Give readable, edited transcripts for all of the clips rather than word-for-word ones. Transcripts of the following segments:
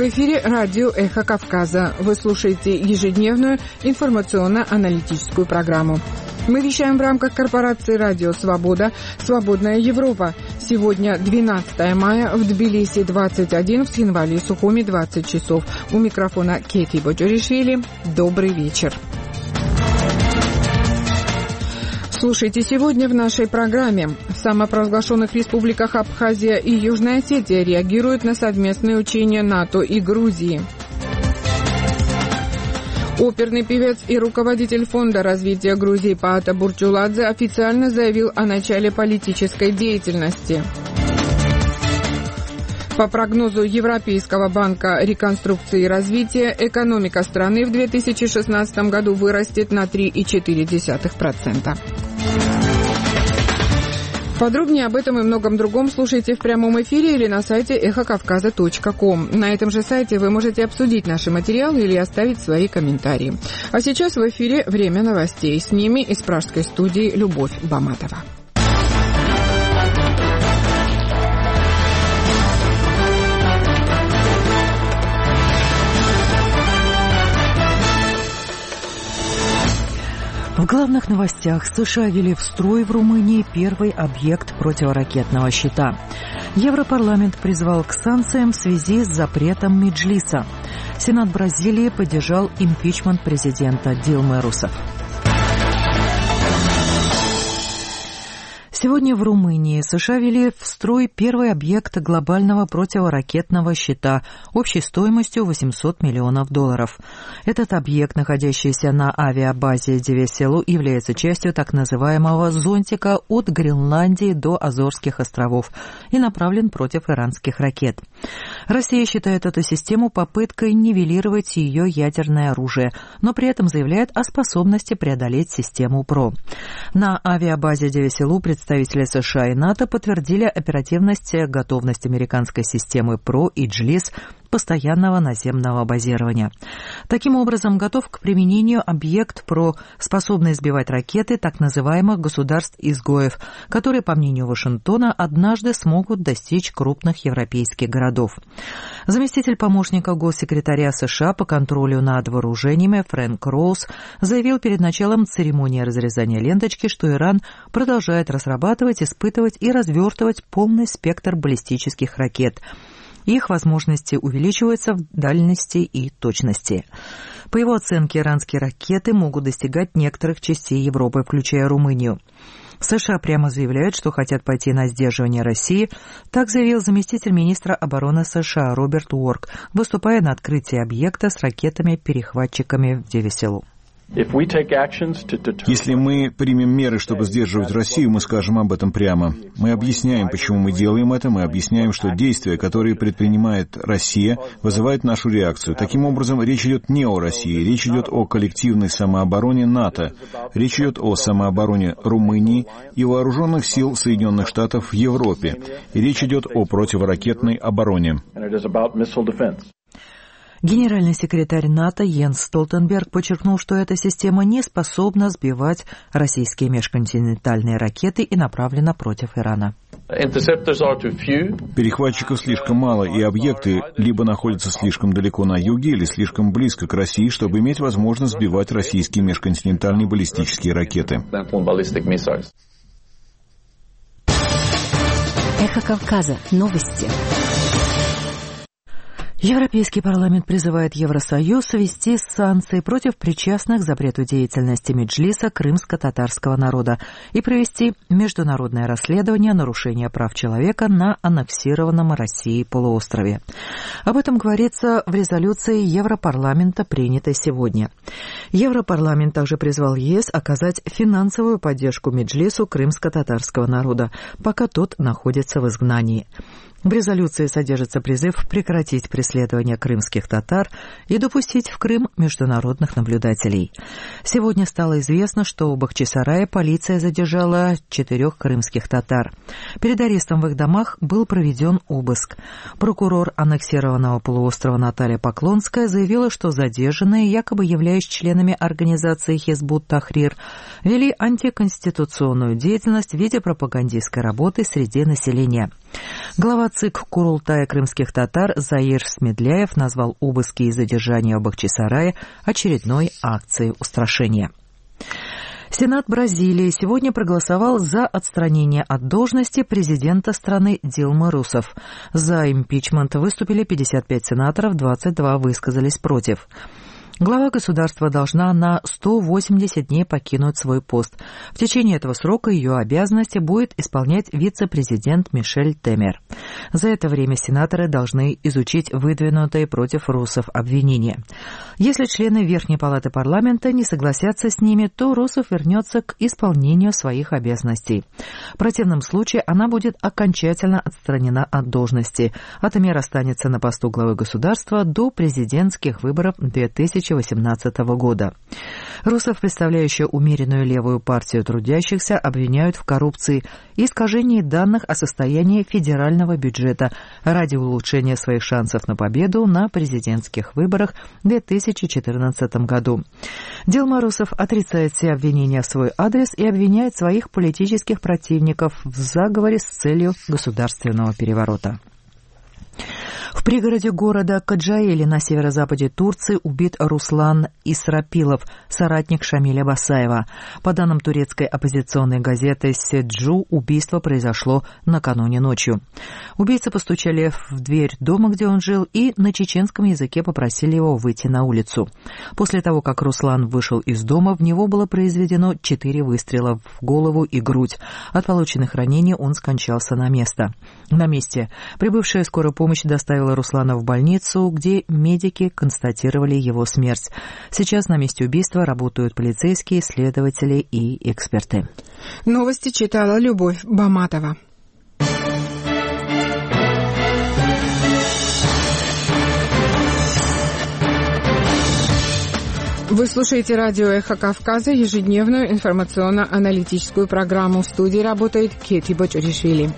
В эфире радио «Эхо Кавказа». Вы слушаете ежедневную информационно-аналитическую программу. Мы вещаем в рамках корпорации «Радио Свобода», «Свободная Европа». Сегодня 12 мая, в Тбилиси 21, в Цхинвале и Сухуми 20 часов. У микрофона Кейти Боджоришвили. Добрый вечер. Слушайте сегодня в нашей программе. В самопровозглашенных республиках Абхазия и Южная Осетия реагируют на совместные учения НАТО и Грузии. Оперный певец и руководитель Фонда развития Грузии Паата Бурчуладзе официально заявил о начале политической деятельности. По прогнозу Европейского банка реконструкции и развития, экономика страны в 2016 году вырастет на 3,4%. Подробнее об этом и многом другом слушайте в прямом эфире или на сайте эхокавказа.ком. На этом же сайте вы можете обсудить наши материалы или оставить свои комментарии. А сейчас в эфире «Время новостей». С ними из пражской студии Любовь Баматова. В главных новостях: США ввели в строй в Румынии первый объект противоракетного щита. Европарламент призвал к санкциям в связи с запретом Меджлиса. Сенат Бразилии поддержал импичмент президента Дилмы Русефф. Сегодня в Румынии США ввели в строй первый объект глобального противоракетного щита общей стоимостью $800 миллионов. Этот объект, находящийся на авиабазе Девеселу, является частью так называемого зонтика от Гренландии до Азорских островов и направлен против иранских ракет. Россия считает эту систему попыткой нивелировать ее ядерное оружие, но при этом заявляет о способности преодолеть систему ПРО. На авиабазе Девеселу представители США и НАТО подтвердили оперативность и готовность американской системы ПРО и Джлис постоянного наземного базирования. Таким образом, готов к применению объект ПРО, способный сбивать ракеты так называемых государств-изгоев, которые, по мнению Вашингтона, однажды смогут достичь крупных европейских городов. Заместитель помощника госсекретаря США по контролю над вооружениями Фрэнк Роуз заявил перед началом церемонии разрезания ленточки, что Иран продолжает разрабатывать, испытывать и развертывать полный спектр баллистических ракет. Их возможности увеличиваются в дальности и точности. По его оценке, иранские ракеты могут достигать некоторых частей Европы, включая Румынию. США прямо заявляют, что хотят пойти на сдерживание России, так заявил заместитель министра обороны США Роберт Уорк, выступая на открытии объекта с ракетами-перехватчиками в Девеселу. Если мы примем меры, чтобы сдерживать Россию, мы скажем об этом прямо. Мы объясняем, почему мы делаем это, мы объясняем, что действия, которые предпринимает Россия, вызывают нашу реакцию. Таким образом, речь идет не о России, речь идет о коллективной самообороне НАТО, речь идет о самообороне Румынии и вооруженных сил Соединенных Штатов в Европе, и речь идет о противоракетной обороне. Генеральный секретарь НАТО Йенс Столтенберг подчеркнул, что эта система не способна сбивать российские межконтинентальные ракеты и направлена против Ирана. Перехватчиков слишком мало, и объекты либо находятся слишком далеко на юге, или слишком близко к России, чтобы иметь возможность сбивать российские межконтинентальные баллистические ракеты. Эхо Кавказа. Новости. Европейский парламент призывает Евросоюз ввести санкции против причастных к запрету деятельности Меджлиса крымско-татарского народа и провести международное расследование нарушения прав человека на аннексированном Россией полуострове. Об этом говорится в резолюции Европарламента, принятой сегодня. Европарламент также призвал ЕС оказать финансовую поддержку Меджлису крымско-татарского народа, пока тот находится в изгнании. В резолюции содержится призыв прекратить преследование крымских татар и допустить в Крым международных наблюдателей. Сегодня стало известно, что в Бахчисарае полиция задержала 4 крымских татар. Перед арестом в их домах был проведен обыск. Прокурор аннексированного полуострова Наталья Поклонская заявила, что задержанные, якобы являясь членами организации Хизбут Тахрир, вели антиконституционную деятельность в виде пропагандистской работы среди населения. Глава ЦИК Курултая крымских татар Заир Смедляев назвал обыски и задержания в Бахчисарае очередной акцией устрашения. Сенат Бразилии сегодня проголосовал за отстранение от должности президента страны Дилмы Русефф. За импичмент выступили 55 сенаторов, 22 высказались против. Глава государства должна на 180 дней покинуть свой пост. В течение этого срока ее обязанности будет исполнять вице-президент Мишель Темер. За это время сенаторы должны изучить выдвинутые против Русефф обвинения. Если члены Верхней палаты парламента не согласятся с ними, то Русефф вернется к исполнению своих обязанностей. В противном случае она будет окончательно отстранена от должности, а Темер останется на посту главы государства до президентских выборов 2018 года. Русефф, представляющая умеренную левую партию трудящихся, обвиняют в коррупции и искажении данных о состоянии федерального бюджета ради улучшения своих шансов на победу на президентских выборах в 2014 году. Дилма Русефф отрицает все обвинения в свой адрес и обвиняет своих политических противников в заговоре с целью государственного переворота. В пригороде города Каджаэли на северо-западе Турции убит Руслан Исрапилов, соратник Шамиля Басаева. По данным турецкой оппозиционной газеты «Седжу», убийство произошло накануне ночью. Убийцы постучали в дверь дома, где он жил, и на чеченском языке попросили его выйти на улицу. После того, как Руслан вышел из дома, в него было произведено 4 выстрела в голову и грудь. От полученных ранений он скончался на месте. Прибывшая скорая помощь доставила Руслана в больницу, где медики констатировали его смерть. Сейчас на месте убийства работают полицейские, следователи и эксперты. Новости читала Любовь Баматова. Вы слушаете радио «Эхо Кавказа», ежедневную информационно-аналитическую программу. В студии работает Кети Бочуришвили.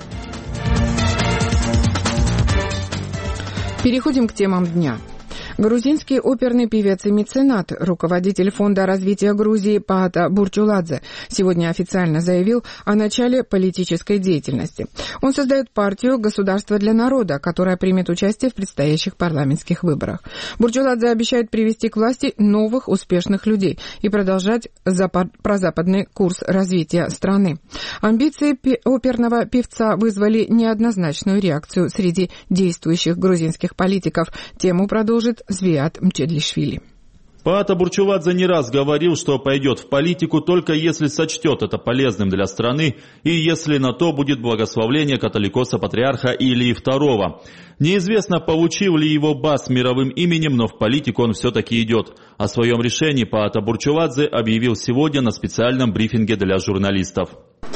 Переходим к темам дня. Грузинский оперный певец и меценат, руководитель Фонда развития Грузии Паата Бурчуладзе, сегодня официально заявил о начале политической деятельности. Он создает партию «Государство для народа», которая примет участие в предстоящих парламентских выборах. Бурчуладзе обещает привести к власти новых успешных людей и продолжать прозападный курс развития страны. Амбиции оперного певца вызвали неоднозначную реакцию среди действующих грузинских политиков. Тему продолжит Звиат Мчедлишвили. Паата Бурчуладзе не раз говорил, что пойдет в политику только если сочтет это полезным для страны и если на то будет благословление католикоса-патриарха Илии II. Неизвестно, получил ли его бас мировым именем, но в политику он все-таки идет. О своем решении Паата Бурчуладзе объявил сегодня на специальном брифинге для журналистов.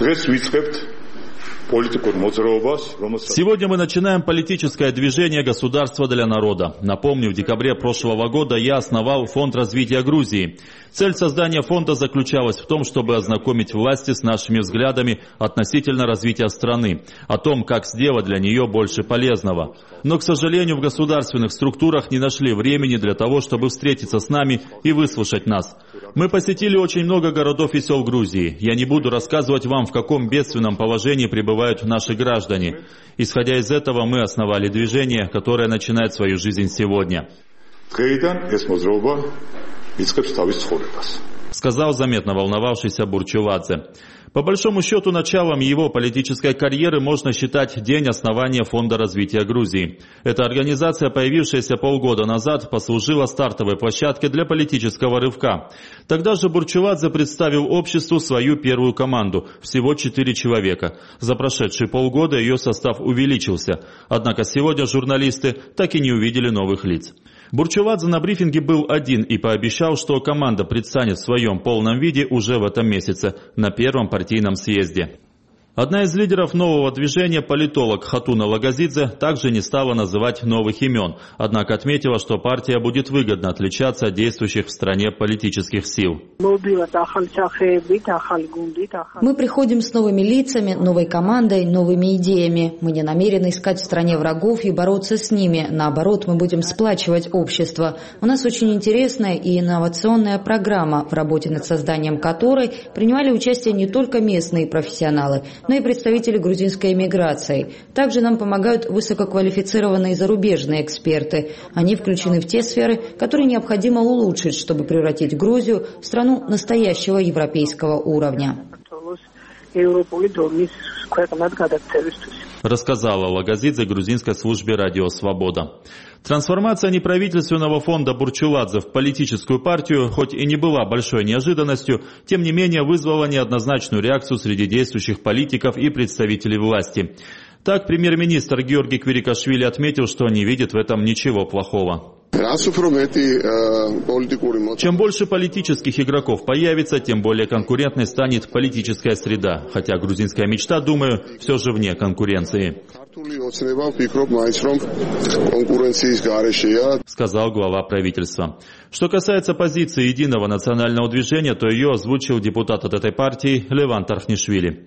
Сегодня мы начинаем политическое движение «Государство для народа». Напомню, в декабре прошлого года я основал Фонд развития Грузии. Цель создания фонда заключалась в том, чтобы ознакомить власти с нашими взглядами относительно развития страны, о том, как сделать для нее больше полезного. Но, к сожалению, в государственных структурах не нашли времени для того, чтобы встретиться с нами и выслушать нас. Мы посетили очень много городов и сел Грузии. Я не буду рассказывать вам, в каком бедственном положении пребывают наши граждане. Исходя из этого, мы основали движение, которое начинает свою жизнь сегодня. Сказал заметно волновавшийся Бурчуладзе. По большому счету, началом его политической карьеры можно считать день основания Фонда развития Грузии. Эта организация, появившаяся полгода назад, послужила стартовой площадкой для политического рывка. Тогда же Бурчуладзе представил обществу свою первую команду, всего 4 человека. За прошедшие полгода ее состав увеличился. Однако сегодня журналисты так и не увидели новых лиц. Бурчуладзе на брифинге был один и пообещал, что команда предстанет в своем полном виде уже в этом месяце на первом партийном съезде. Одна из лидеров нового движения, политолог Хатуна Лагазидзе, также не стала называть новых имен, однако отметила, что партия будет выгодно отличаться от действующих в стране политических сил. Мы приходим с новыми лицами, новой командой, новыми идеями. Мы не намерены искать в стране врагов и бороться с ними. Наоборот, мы будем сплачивать общество. У нас очень интересная и инновационная программа, в работе над созданием которой принимали участие не только местные профессионалы, но и представители грузинской эмиграции. Также нам помогают высококвалифицированные зарубежные эксперты. Они включены в те сферы, которые необходимо улучшить, чтобы превратить Грузию в страну настоящего европейского уровня. Рассказала Лагазидзе грузинской службе «Радио Свобода». Трансформация неправительственного фонда Бурчуладзе в политическую партию, хоть и не была большой неожиданностью, тем не менее вызвала неоднозначную реакцию среди действующих политиков и представителей власти. Так, премьер-министр Георгий Квирикашвили отметил, что не видит в этом ничего плохого. Чем больше политических игроков появится, тем более конкурентной станет политическая среда, хотя грузинская мечта, думаю, все же вне конкуренции, сказал глава правительства. Что касается позиции Единого национального движения, то ее озвучил депутат от этой партии Леван Тархнишвили.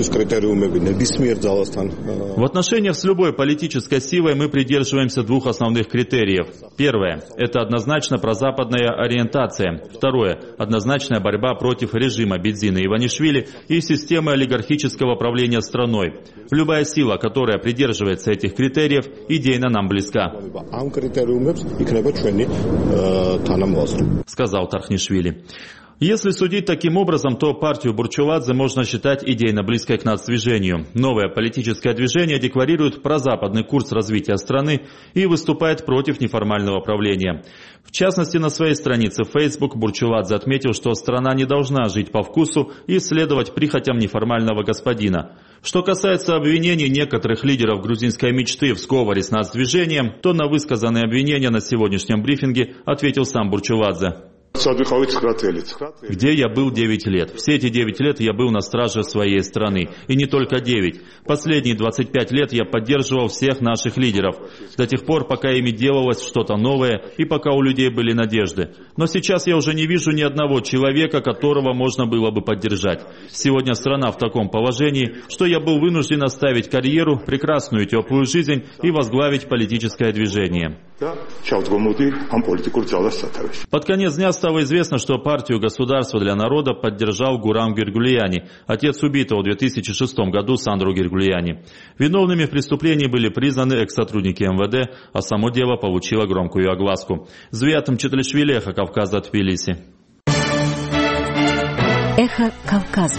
В отношениях с любой политической силой мы придерживаемся двух основных критериев. Первое – это однозначно прозападная ориентация. Второе – однозначная борьба против режима Бедзина Иванишвили и системы олигархического правления страной. Любая сила, которая придерживается этих критериев, идейно нам близка, сказал Тархнишвили. Если судить таким образом, то партию Бурчуладзе можно считать идейно близкой к нацдвижению. Новое политическое движение декларирует прозападный курс развития страны и выступает против неформального правления. В частности, на своей странице в Facebook Бурчуладзе отметил, что страна не должна жить по вкусу и следовать прихотям неформального господина. Что касается обвинений некоторых лидеров грузинской мечты в сговоре с нацдвижением, то на высказанные обвинения на сегодняшнем брифинге ответил сам Бурчуладзе. Где я был 9 лет? Все эти 9 лет я был на страже своей страны. И не только 9. Последние 25 лет я поддерживал всех наших лидеров. До тех пор, пока ими делалось что-то новое и пока у людей были надежды. Но сейчас я уже не вижу ни одного человека, которого можно было бы поддержать. Сегодня страна в таком положении, что я был вынужден оставить карьеру, прекрасную теплую жизнь и возглавить политическое движение. Под конец дня стало известно, что партию «Государство для народа» поддержал Гурам Гергулияни, отец убитого в 2006 году Сандру Гергулияни. Виновными в преступлении были признаны экс-сотрудники МВД, а само дело получило громкую огласку. Звиатом Четлишвили, Эхо Кавказа, Тбилиси. Эхо Кавказа.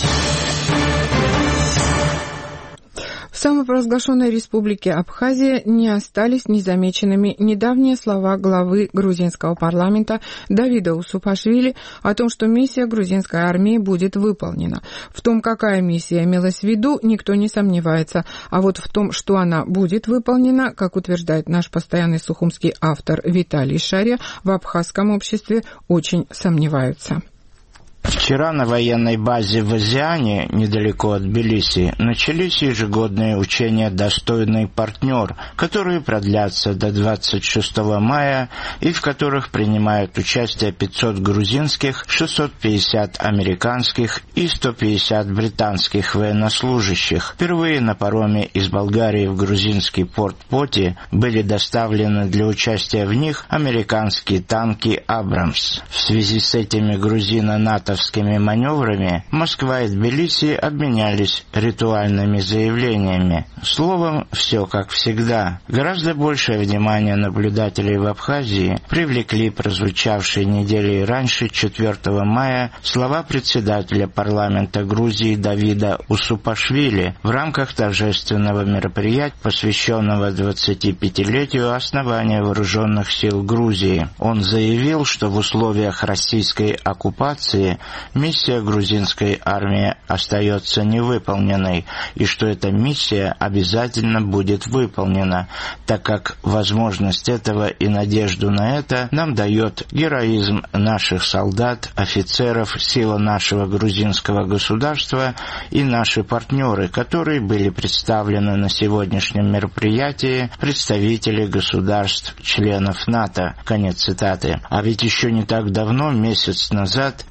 В самопровозглашенной республике Абхазия не остались незамеченными недавние слова главы грузинского парламента Давида Усупашвили о том, что миссия грузинской армии будет выполнена. В том, какая миссия имелась в виду, никто не сомневается. А вот в том, что она будет выполнена, как утверждает наш постоянный сухумский автор Виталий Шария, в абхазском обществе очень сомневаются. Вчера на военной базе в Азиане, недалеко от Тбилиси, начались ежегодные учения «Достойный партнер», которые продлятся до 26 мая и в которых принимают участие 500 грузинских, 650 американских и 150 британских военнослужащих. Впервые на пароме из Болгарии в грузинский порт Поти были доставлены для участия в них американские танки «Абрамс». В связи с этими грузино-натовскими маневрами Москва и Тбилиси обменялись ритуальными заявлениями. Словом, все как всегда. Гораздо большее внимание наблюдателей в Абхазии привлекли прозвучавшие недели раньше, 4 мая, слова председателя парламента Грузии Давида Усупашвили в рамках торжественного мероприятия, посвященного 25-летию основания вооруженных сил Грузии. Он заявил, что в условиях российской оккупации миссия грузинской армии остается невыполненной, и что эта миссия обязательно будет выполнена, так как возможность этого и надежду на это нам дает героизм наших солдат, офицеров, сила нашего грузинского государства и наши партнеры, которые были представлены на сегодняшнем мероприятии, представители государств, членов НАТО. Конец цитаты. А ведь еще не так давно, месяц назад, после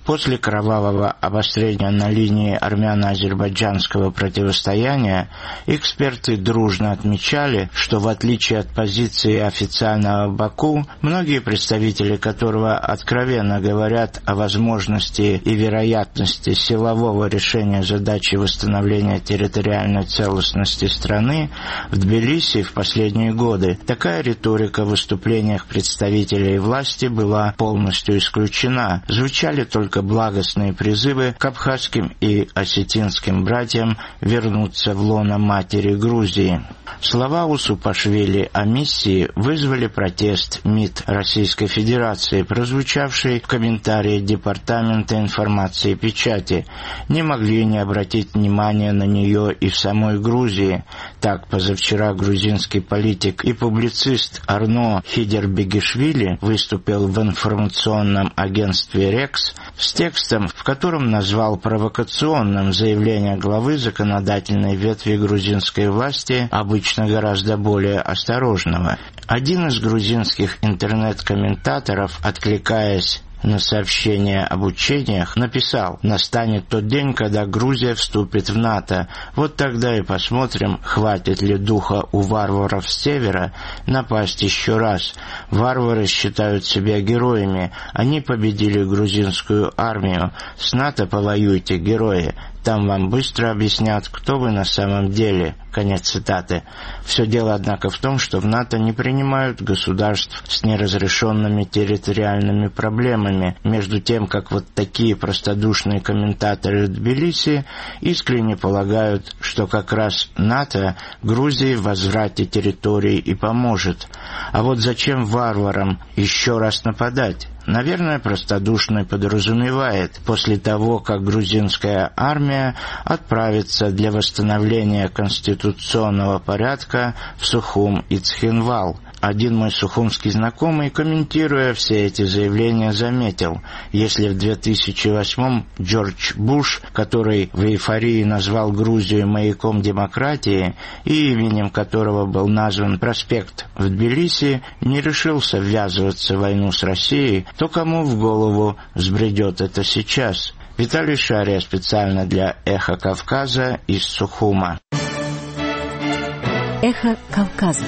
кровавого обострения на линии армяно-азербайджанского противостояния, эксперты дружно отмечали, что в отличие от позиции официального Баку, многие представители которого откровенно говорят о возможности и вероятности силового решения задачи восстановления территориальной целостности страны, в Тбилиси в последние годы такая риторика в выступлениях представителей власти была полностью исключена. Звучали только благостные призывы к абхазским и осетинским братьям вернуться в лоно матери Грузии. Слова Усупашвили о миссии вызвали протест МИД Российской Федерации, прозвучавший в комментарии Департамента информации и печати. Не могли не обратить внимания на нее и в самой Грузии. Так, позавчера грузинский политик и публицист Арно Хидербегишвили выступил в информационном агентстве «Рекс» с текстом, в котором назвал провокационным заявление главы законодательной ветви грузинской власти, обычно гораздо более осторожного. Один из грузинских интернет-комментаторов, откликаясь на сообщение об учениях, написал: «Настанет тот день, когда Грузия вступит в НАТО. Вот тогда и посмотрим, хватит ли духа у варваров с севера напасть еще раз. Варвары считают себя героями. Они победили грузинскую армию. С НАТО повоюйте, герои. Там вам быстро объяснят, кто вы на самом деле». Конец цитаты. Все дело, однако, в том, что в НАТО не принимают государств с неразрешенными территориальными проблемами, между тем, как вот такие простодушные комментаторы Тбилиси искренне полагают, что как раз НАТО Грузии в возврате территорий и поможет. А вот зачем варварам еще раз нападать? Наверное, простодушный подразумевает, после того, как грузинская армия отправится для восстановления конституционного порядка в Сухум и Цхинвал. Один мой сухумский знакомый, комментируя все эти заявления, заметил: если в 2008-м Джордж Буш, который в эйфории назвал Грузию маяком демократии и именем которого был назван проспект в Тбилиси, не решился ввязываться в войну с Россией, то кому в голову взбредет это сейчас? Виталий Шария специально для «Эхо Кавказа» из Сухума. «Эхо Кавказа».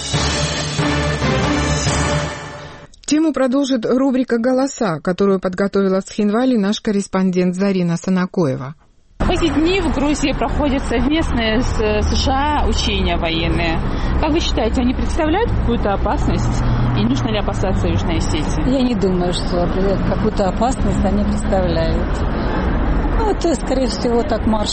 Тему продолжит рубрика «Голоса», которую подготовила в Цхинвале наш корреспондент Зарина Санакоева. В эти дни в Грузии проходят совместные с США учения военные. Как вы считаете, они представляют какую-то опасность? И нужно ли опасаться Южной Осетии? Я не думаю, что какую-то опасность они представляют. Ну, это, скорее всего, так марш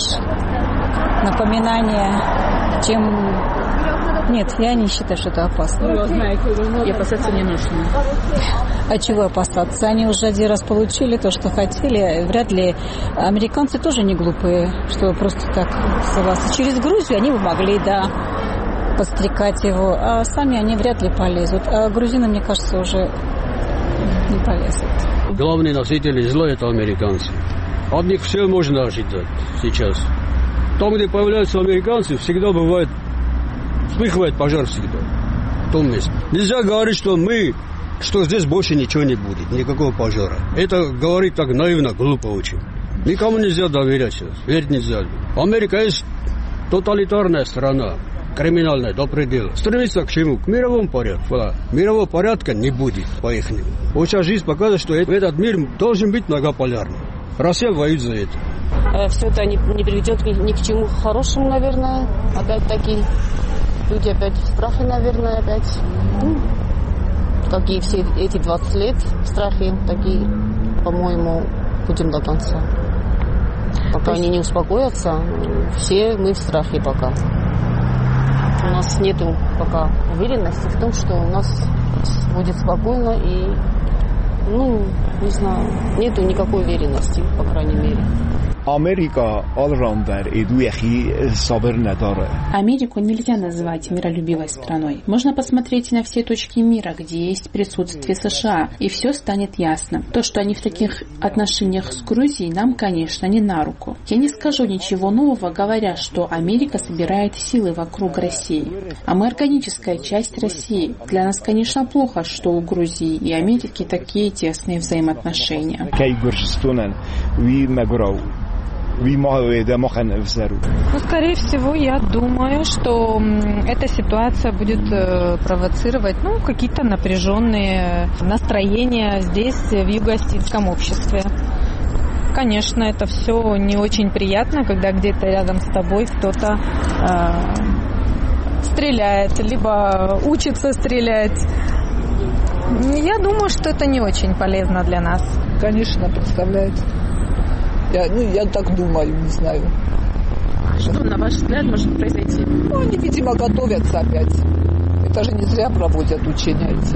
напоминания, чем... Нет, я не считаю, что это опасно. Вы знаете, и опасаться не нужно. А чего опасаться? Они уже один раз получили то, что хотели. Вряд ли американцы тоже не глупые, чтобы просто так согласиться. Через Грузию они бы могли, да, подстрекать его, а сами они вряд ли полезут. А грузины, мне кажется, уже не полезут. Главные носители зла — это американцы. От них все можно ожидать сейчас. Там, где появляются американцы, всегда бывает, вспыхивает пожар всегда. В том месте. Нельзя говорить, что здесь больше ничего не будет, никакого пожара. Это говорить так наивно, глупо очень. Никому нельзя доверять сейчас, верить нельзя. Америка есть тоталитарная страна, криминальная до предела. Стремится к чему? К мировому порядку. Да. Мирового порядка не будет, по-ихнему. Сейчас жизнь показывает, что этот мир должен быть многополярным. Россия воюет за это. Все это не приведет ни к чему хорошему, наверное. Опять-таки, люди опять в страхе, наверное, опять. Какие все эти 20 лет страхи, такие, по-моему, будем до конца. Пока они не успокоятся, все мы в страхе пока. У нас нету пока уверенности в том, что у нас будет спокойно и, не знаю, нету никакой уверенности, по крайней мере. Америка Америку нельзя называть миролюбивой страной. Можно посмотреть на все точки мира, где есть присутствие США, и все станет ясно. То, что они в таких отношениях с Грузией, нам, конечно, не на руку. Я не скажу ничего нового, говоря, что Америка собирает силы вокруг России. А мы органическая часть России. Для нас, конечно, плохо, что у Грузии и Америки такие тесные взаимоотношения. Скорее всего, я думаю, что эта ситуация будет провоцировать какие-то напряженные настроения здесь, в юго-остинском обществе. Конечно, это все не очень приятно, когда где-то рядом с тобой кто-то стреляет, либо учится стрелять. Я думаю, что это не очень полезно для нас. Конечно, представляет. Я так думаю, не знаю. Что, на ваш взгляд, может произойти? Они, видимо, готовятся опять. Это же не зря проводят учения эти.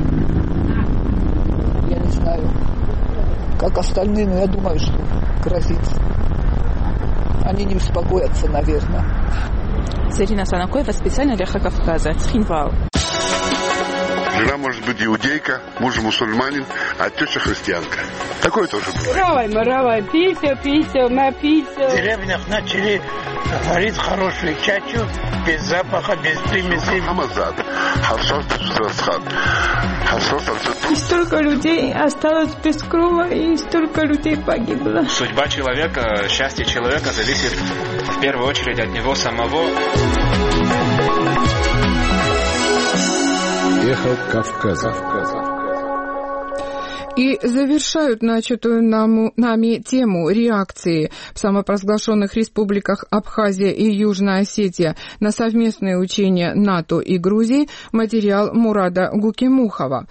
Я не знаю, как остальные, но я думаю, что грозится. Они не успокоятся, наверное. Зарина Санакоева, специально для Кавказа, Цхинвал. Жена может быть иудейка, муж мусульманин, а теща христианка. Такое тоже бывает. Маравай, пися, напися. В деревнях начали варить хорошую чачу, без запаха, без примесей. Хамазад. И столько людей осталось без крова, и столько людей погибло. Судьба человека, счастье человека зависит в первую очередь от него самого. Эхо Кавказа. И завершают начатую нами тему реакции в самопровозглашенных республиках Абхазия и Южная Осетия на совместные учения НАТО и Грузии материал Мурада Гукимухова.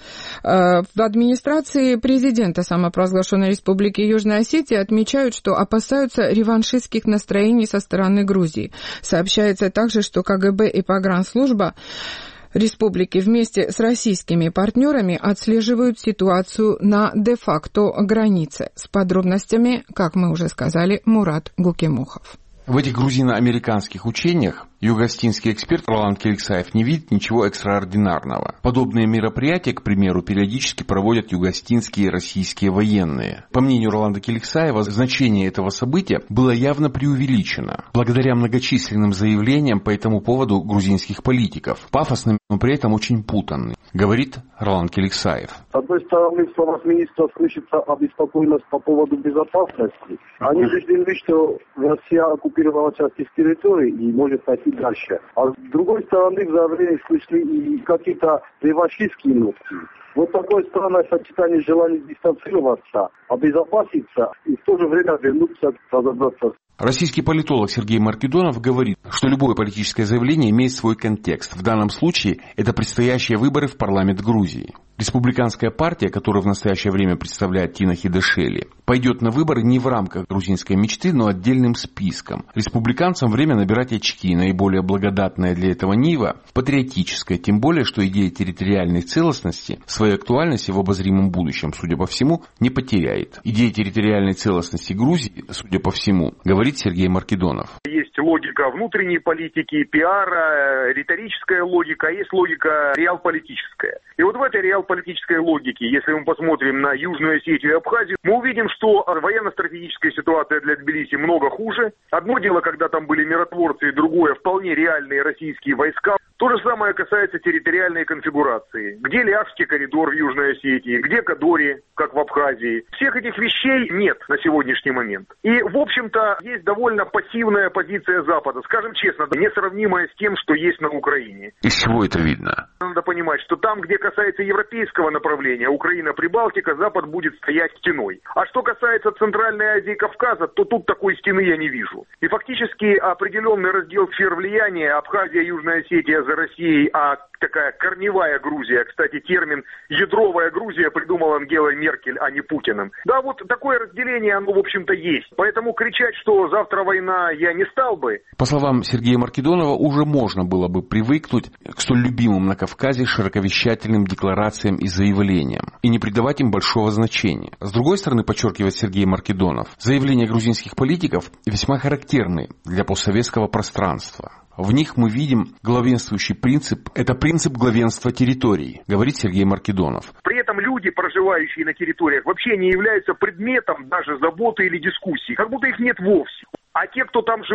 В администрации президента самопровозглашенной республики Южная Осетия отмечают, что опасаются реваншистских настроений со стороны Грузии. Сообщается также, что КГБ и погранслужба республики вместе с российскими партнерами отслеживают ситуацию на де-факто границе. С подробностями, как мы уже сказали, Мурад Гукимухов. В этих грузино-американских учениях юго-остинский эксперт Роланд Келиксаев не видит ничего экстраординарного. Подобные мероприятия, к примеру, периодически проводят юго-остинские и российские военные. По мнению Роланда Келиксаева, значение этого события было явно преувеличено, благодаря многочисленным заявлениям по этому поводу грузинских политиков, пафосным, но при этом очень путанным, говорит Роланд Келиксаев. С одной стороны, в словах министра слышится обеспокоенность по поводу безопасности. Они убеждены, что Россия оккупировала часть их территории и может пойти дальше. А с другой стороны, в заявлении слышны и какие-то реваншистские нотки. Вот такое странное сочетание желания дистанцироваться, обезопаситься и в то же время вернуться, разобраться. Российский политолог Сергей Маркедонов говорит, что любое политическое заявление имеет свой контекст. В данном случае это предстоящие выборы в парламент Грузии. Республиканская партия, которую в настоящее время представляет Тина Хидешели, пойдет на выборы не в рамках грузинской мечты, но отдельным списком. Республиканцам время набирать очки, наиболее благодатная для этого нива, патриотическая, тем более, что идея территориальной целостности своей актуальности в обозримом будущем, судя по всему, не потеряет. Идея территориальной целостности Грузии, судя по всему, говорит Сергей Маркедонов. Есть логика внутренней политики, пиара, риторическая логика, а есть логика реалполитическая. И вот в этой реалполитической логике, если мы посмотрим на Южную Осетию и Абхазию, мы увидим, что военно-стратегическая ситуация для Тбилиси много хуже. Одно дело, когда там были миротворцы, и другое вполне реальные российские войска. То же самое касается территориальной конфигурации. Где Ляжский коридор в Южной Осетии, где Кадори, как в Абхазии. Всех этих вещей нет на сегодняшний момент. И, в общем-то, есть довольно пассивная позиция Запада, скажем честно, несравнимая с тем, что есть на Украине. Из чего это видно? Надо понимать, что там, где касается европейского направления, Украина, Прибалтика, Запад будет стоять стеной. А что касается Центральной Азии и Кавказа, то тут такой стены я не вижу. И фактически определенный раздел сфер влияния, Абхазия, Южная Осетия за Россией, а такая корневая Грузия, кстати, термин «ядровая Грузия» придумал Ангелой Меркель, а не Путиным. Да, вот такое разделение, оно, в общем-то, есть. Поэтому кричать, что завтра война, я не стал бы. По словам Сергея Маркедонова, уже можно было бы привыкнуть к столь любимым на Кавказе широковещательным декларациям и заявлениям, и не придавать им большого значения. С другой стороны, подчеркивает Сергей Маркедонов, заявления грузинских политиков весьма характерны для постсоветского пространства. В них мы видим главенствующий принцип – это принцип главенства территорий, говорит Сергей Маркедонов. При этом люди, проживающие на территориях, вообще не являются предметом даже заботы или дискуссии, как будто их нет вовсе. А те, кто там живут,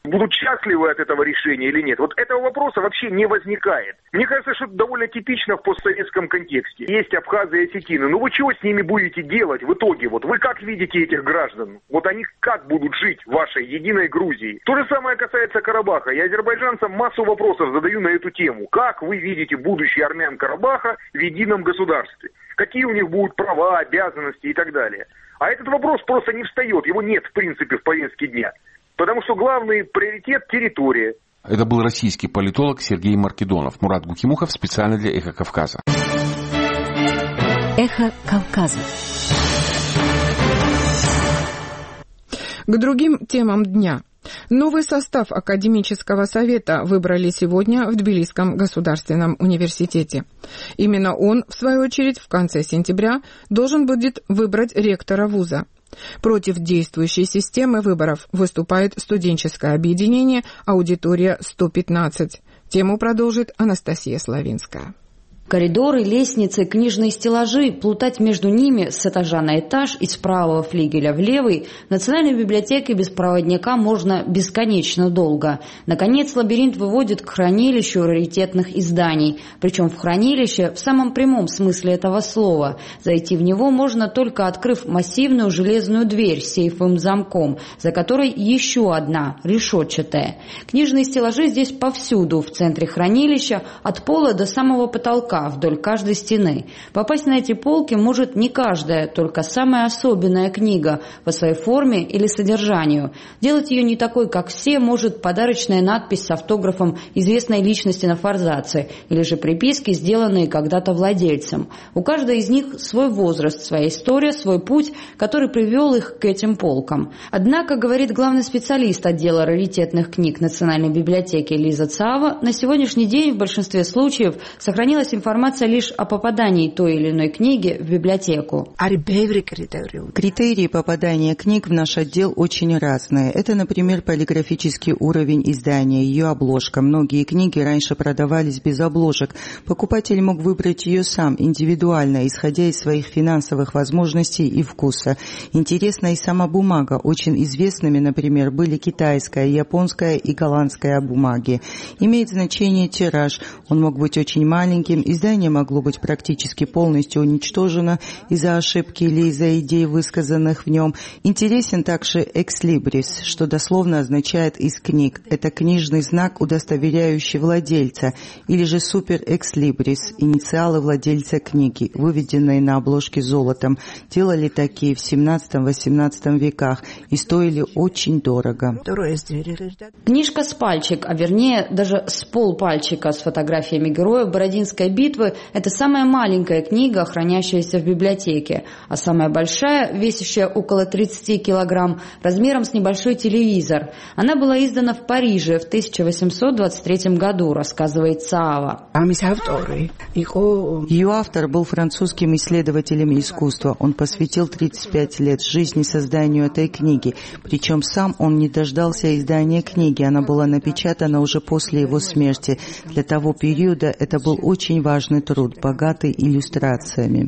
Будут счастливы от этого решения или нет? Вот этого вопроса вообще не возникает. Мне кажется, что это довольно типично в постсоветском контексте. Есть абхазы и осетины. Ну вы чего с ними будете делать в итоге? Вот вы как видите этих граждан? Вот они как будут жить в вашей единой Грузии? То же самое касается Карабаха. Я азербайджанцам массу вопросов задаю на эту тему. Как вы видите будущее армян Карабаха в едином государстве? Какие у них будут права, обязанности и так далее? А этот вопрос просто не встает. Его нет, в принципе, в повестке дня. Потому что главный приоритет – территория. Это был российский политолог Сергей Маркедонов. Мурат Гукимухов специально для «Эхо Кавказа». «Эхо Кавказа». К другим темам дня. Новый состав Академического совета выбрали сегодня в Тбилисском государственном университете. Именно он, в свою очередь, в конце сентября должен будет выбрать ректора вуза. Против действующей системы выборов выступает студенческое объединение «Аудитория 115». Тему продолжит Анастасия Славинская. Коридоры, лестницы, книжные стеллажи, плутать между ними с этажа на этаж и с правого флигеля в левый в Национальной библиотеке без проводника можно бесконечно долго. Наконец, лабиринт выводит к хранилищу раритетных изданий. Причем в хранилище в самом прямом смысле этого слова. Зайти в него можно только открыв массивную железную дверь с сейфовым замком, за которой еще одна, решетчатая. Книжные стеллажи здесь повсюду, в центре хранилища, от пола до самого потолка, вдоль каждой стены. Попасть на эти полки может не каждая, только самая особенная книга по своей форме или содержанию. Делать ее не такой, как все, может подарочная надпись с автографом известной личности на форзаце, или же приписки, сделанные когда-то владельцем. У каждой из них свой возраст, своя история, свой путь, который привел их к этим полкам. Однако, говорит главный специалист отдела раритетных книг Национальной библиотеки Лиза Цаава, на сегодняшний день в большинстве случаев сохранилась информация лишь о попадании той или иной книги в библиотеку. Критерии попадания книг в наш отдел очень разные. Это, например, полиграфический уровень издания, ее обложка. Многие книги раньше продавались без обложек. Покупатель мог выбрать ее сам, индивидуально, исходя из своих финансовых возможностей и вкуса. Интересна и сама бумага. Очень известными, например, были китайская, японская и голландская бумаги. Имеет значение тираж. Он мог быть очень маленьким. Издание могло быть практически полностью уничтожено из-за ошибки или из-за идей, высказанных в нем. Интересен также экслибрис, что дословно означает «из книг». Это книжный знак, удостоверяющий владельца, или же супер экслибрис, инициалы владельца книги, выведенные на обложке золотом. Делали такие в 17-18 веках и стоили очень дорого. Книжка с пальчик, а вернее даже с полпальчика с фотографиями героев Бородинской битвы – это самая маленькая книга, хранящаяся в библиотеке, а самая большая, весящая около 30 килограмм, размером с небольшой телевизор. Она была издана в Париже в 1823 году, рассказывает Цаава. Ее автор был французским исследователем искусства. Он посвятил 35 лет жизни созданию этой книги. Причем сам он не дождался издания книги. Она была напечатана уже после его смерти. Для того периода это был очень важный труд, богатый иллюстрациями.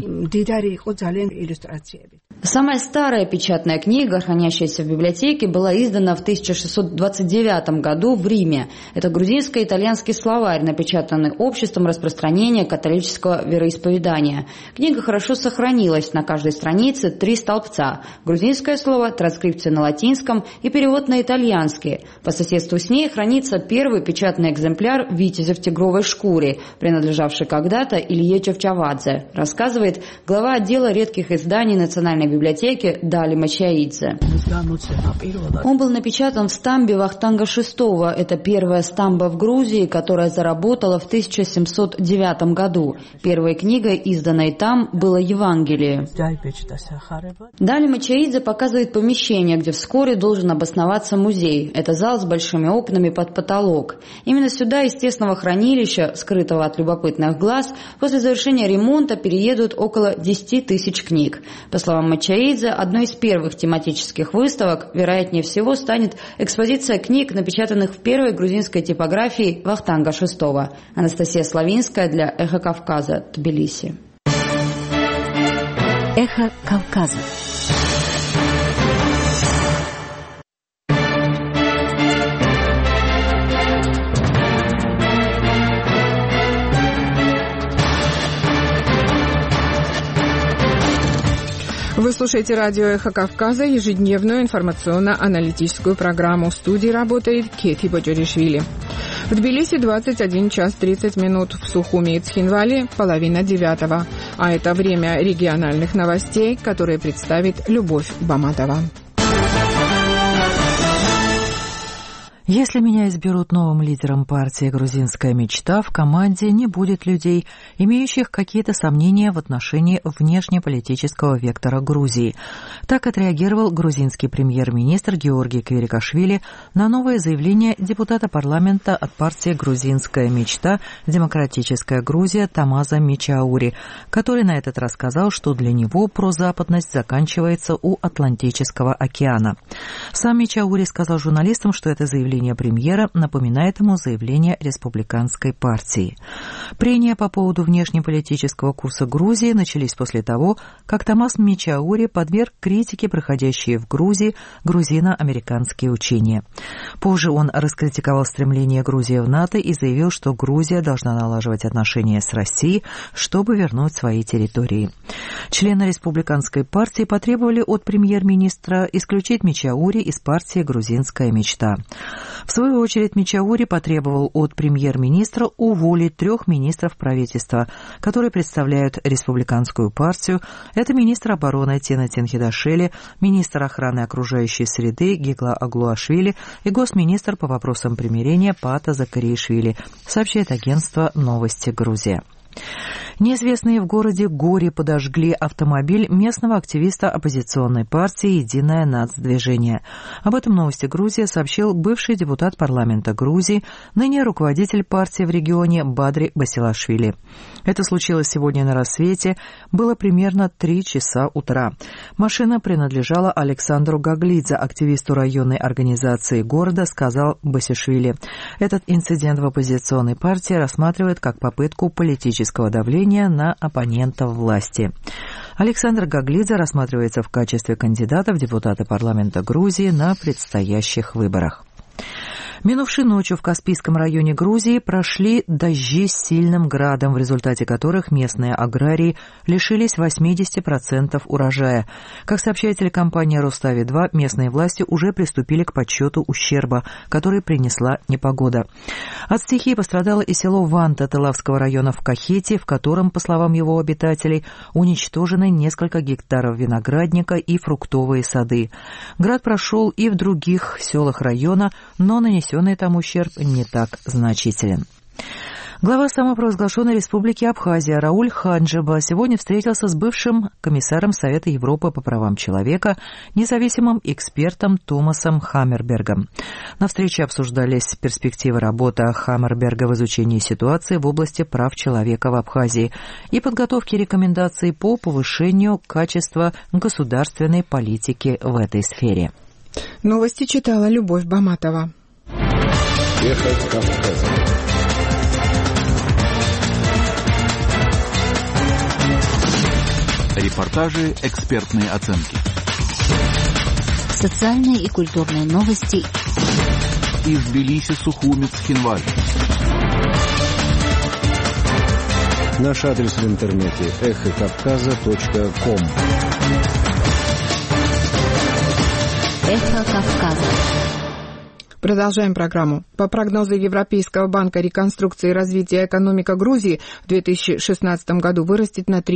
Самая старая печатная книга, хранящаяся в библиотеке, была издана в 1629 году в Риме. Это грузинско-итальянский словарь, напечатанный обществом распространения католического вероисповедания. Книга хорошо сохранилась. На каждой странице 3 столбца. Грузинское слово, транскрипция на латинском и перевод на итальянский. По соседству с ней хранится первый печатный экземпляр «Витязя в тигровой шкуре», принадлежавший когда-то Илье Чавчавадзе, рассказывает глава отдела редких изданий Национальной библиотеки Дали Мачаидзе. Он был напечатан в стамбе Вахтанга VI. Это первая стамба в Грузии, которая заработала в 1709 году. Первой книгой, изданной там, было Евангелие. Дали Мачаидзе показывает помещение, где вскоре должен обосноваться музей. Это зал с большими окнами под потолок. Именно сюда из тесного хранилища, скрытого от любопытных глаз, после завершения ремонта переедут около 10 тысяч книг. По словам Мачаидзе, одной из первых тематических выставок, вероятнее всего, станет экспозиция книг, напечатанных в первой грузинской типографии Вахтанга VI. Анастасия Славинская для «Эхо Кавказа», Тбилиси. «Эхо Кавказа». слушаете радио «Эхо Кавказа», ежедневную информационно-аналитическую программу. В студии работает Кети Боджоришвили. В Тбилиси 21 час 30 минут, в Сухуми и Цхинвале 8:30. А это время региональных новостей, которые представит Любовь Баматова. Если меня изберут новым лидером партии «Грузинская мечта», в команде не будет людей, имеющих какие-то сомнения в отношении внешнеполитического вектора Грузии. Так отреагировал грузинский премьер-министр Георгий Кверикашвили на новое заявление депутата парламента от партии «Грузинская мечта. Демократическая Грузия» Тамаза Мичаури, который на этот раз сказал, что для него прозападность заканчивается у Атлантического океана. Сам Мичаури сказал журналистам, что это заявление премьера напоминает ему заявление республиканской партии. Прения по поводу внешнеполитического курса Грузии начались после того, как Тамаз Мичаури подверг критике проходящие в Грузии грузино-американские учения. Позже он раскритиковал стремление Грузии в НАТО и заявил, что Грузия должна налаживать отношения с Россией, чтобы вернуть свои территории. Члены республиканской партии потребовали от премьер-министра исключить Мичаури из партии «Грузинская мечта». В свою очередь Мичаури потребовал от премьер-министра уволить 3 министров правительства, которые представляют республиканскую партию. Это министр обороны Тина Тинхидашвили, министр охраны окружающей среды Гигла Аглуашвили и госминистр по вопросам примирения Пата Закариишвили, сообщает агентство «Новости Грузия». Неизвестные в городе Гори подожгли автомобиль местного активиста оппозиционной партии «Единое нацдвижение». Об этом «Новости Грузия» сообщил бывший депутат парламента Грузии, ныне руководитель партии в регионе Бадри Басилашвили. Это случилось сегодня на рассвете, было примерно 3 часа утра. Машина принадлежала Александру Гаглидзе, активисту районной организации города, сказал Басишвили. Этот инцидент в оппозиционной партии рассматривают как попытку политического давления на оппонентов власти. Александр Гаглидзе рассматривается в качестве кандидата в депутаты парламента Грузии на предстоящих выборах. Минувшей ночью в Каспийском районе Грузии прошли дожди с сильным градом, в результате которых местные аграрии лишились 80% урожая. Как сообщает телекомпания «Рустави-2», местные власти уже приступили к подсчету ущерба, который принесла непогода. От стихии пострадало и село Ванта Тылавского района в Кахете, в котором, по словам его обитателей, уничтожены несколько гектаров виноградника и фруктовые сады. Град прошел и в других селах района, но нанесенный там ущерб не так значителен. Глава самопровозглашенной республики Абхазия Рауль Ханджиба сегодня встретился с бывшим комиссаром Совета Европы по правам человека, независимым экспертом Томасом Хаммербергом. На встрече обсуждались перспективы работы Хаммерберга в изучении ситуации в области прав человека в Абхазии и подготовки рекомендаций по повышению качества государственной политики в этой сфере. Новости читала Любовь Баматова. Эхо Кавказа. Репортажи, экспертные оценки. Социальные и культурные новости. Из Тбилиси, Сухуми, Цхинвали. Наш адрес в интернете эхокавказа.ком. Эхо Кавказа. Продолжаем программу. По прогнозу Европейского банка реконструкции и развития экономика Грузии в 2016 году вырастет на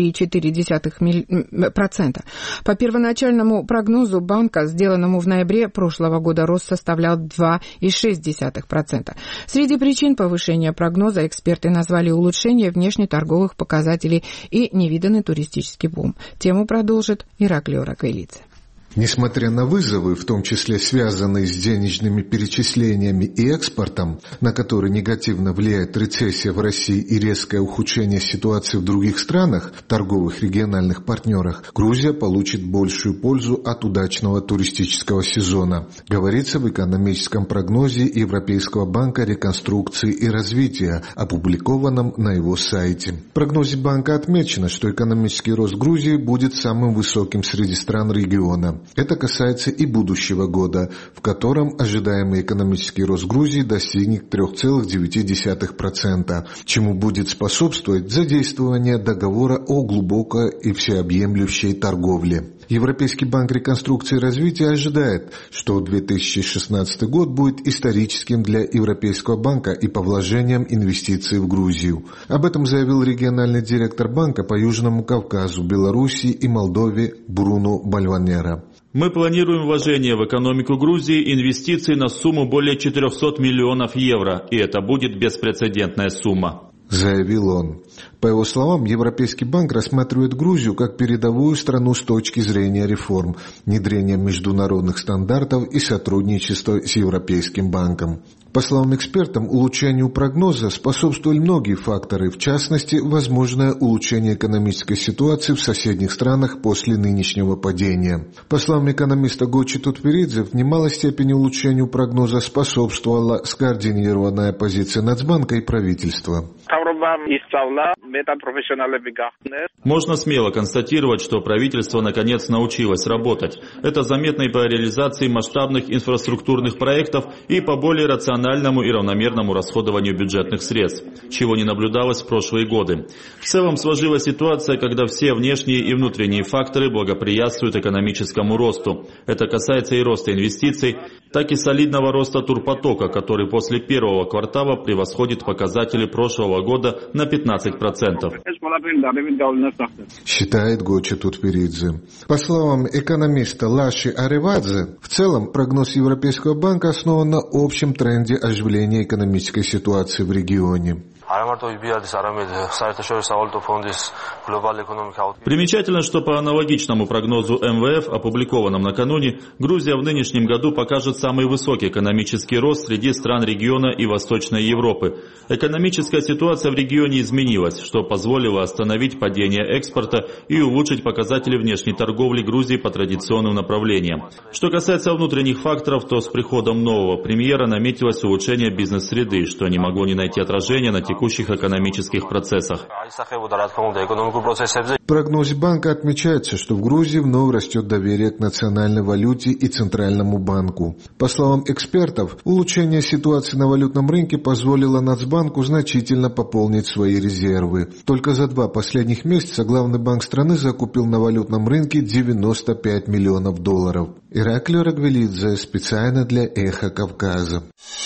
3,4%. По первоначальному прогнозу банка, сделанному в ноябре прошлого года, рост составлял 2,6%. Среди причин повышения прогноза эксперты назвали улучшение внешнеторговых показателей и невиданный туристический бум. Тему продолжит Ираклий Ораквелидзе. Несмотря на вызовы, в том числе связанные с денежными перечислениями и экспортом, на который негативно влияет рецессия в России и резкое ухудшение ситуации в других странах, торговых региональных партнерах, Грузия получит большую пользу от удачного туристического сезона, говорится в экономическом прогнозе Европейского банка реконструкции и развития, опубликованном на его сайте. В прогнозе банка отмечено, что экономический рост Грузии будет самым высоким среди стран региона. Это касается и будущего года, в котором ожидаемый экономический рост Грузии достигнет 3,9%, чему будет способствовать задействование договора о глубокой и всеобъемлющей торговле. Европейский банк реконструкции и развития ожидает, что 2016 год будет историческим для Европейского банка и по вложениям инвестиций в Грузию. Об этом заявил региональный директор банка по Южному Кавказу, Белоруссии и Молдове Бруно Бальванера. Мы планируем вложение в экономику Грузии инвестиций на сумму более 400 миллионов евро, и это будет беспрецедентная сумма, заявил он. По его словам, Европейский банк рассматривает Грузию как передовую страну с точки зрения реформ, внедрения международных стандартов и сотрудничества с Европейским банком. По словам экспертов, улучшению прогноза способствовали многие факторы, в частности, возможное улучшение экономической ситуации в соседних странах после нынешнего падения. По словам экономиста Гочи Тутберидзе, в немалой степени улучшению прогноза способствовала скоординированная позиция Нацбанка и правительства. Можно смело констатировать, что правительство наконец научилось работать. Это заметно и по реализации масштабных инфраструктурных проектов и по более рациональному и равномерному расходованию бюджетных средств, чего не наблюдалось в прошлые годы. В целом сложилась ситуация, когда все внешние и внутренние факторы благоприятствуют экономическому росту. Это касается и роста инвестиций, так и солидного роста турпотока, который после первого квартала превосходит показатели прошлого года на 15%. Считает Гочи Тутберидзе. По словам экономиста Лаши Аревадзе, в целом прогноз Европейского банка основан на общем тренде оживления экономической ситуации в регионе. Примечательно, что по аналогичному прогнозу МВФ, опубликованному накануне, Грузия в нынешнем году покажет самый высокий экономический рост среди стран региона и Восточной Европы. Экономическая ситуация в регионе изменилась, что позволило остановить падение экспорта и улучшить показатели внешней торговли Грузии по традиционным направлениям. Что касается внутренних факторов, то с приходом нового премьера наметилось улучшение бизнес-среды, что не могло не найти отражения на текущих экономических процессах. В прогнозе банка отмечается, что в Грузии вновь растет доверие к национальной валюте и Центральному банку. По словам экспертов, улучшение ситуации на валютном рынке позволило Нацбанку значительно пополнить свои резервы. Только за 2 последних месяца главный банк страны закупил на валютном рынке $95 миллионов. Ираклий Рагвелидзе, специально для «Эхо Кавказа».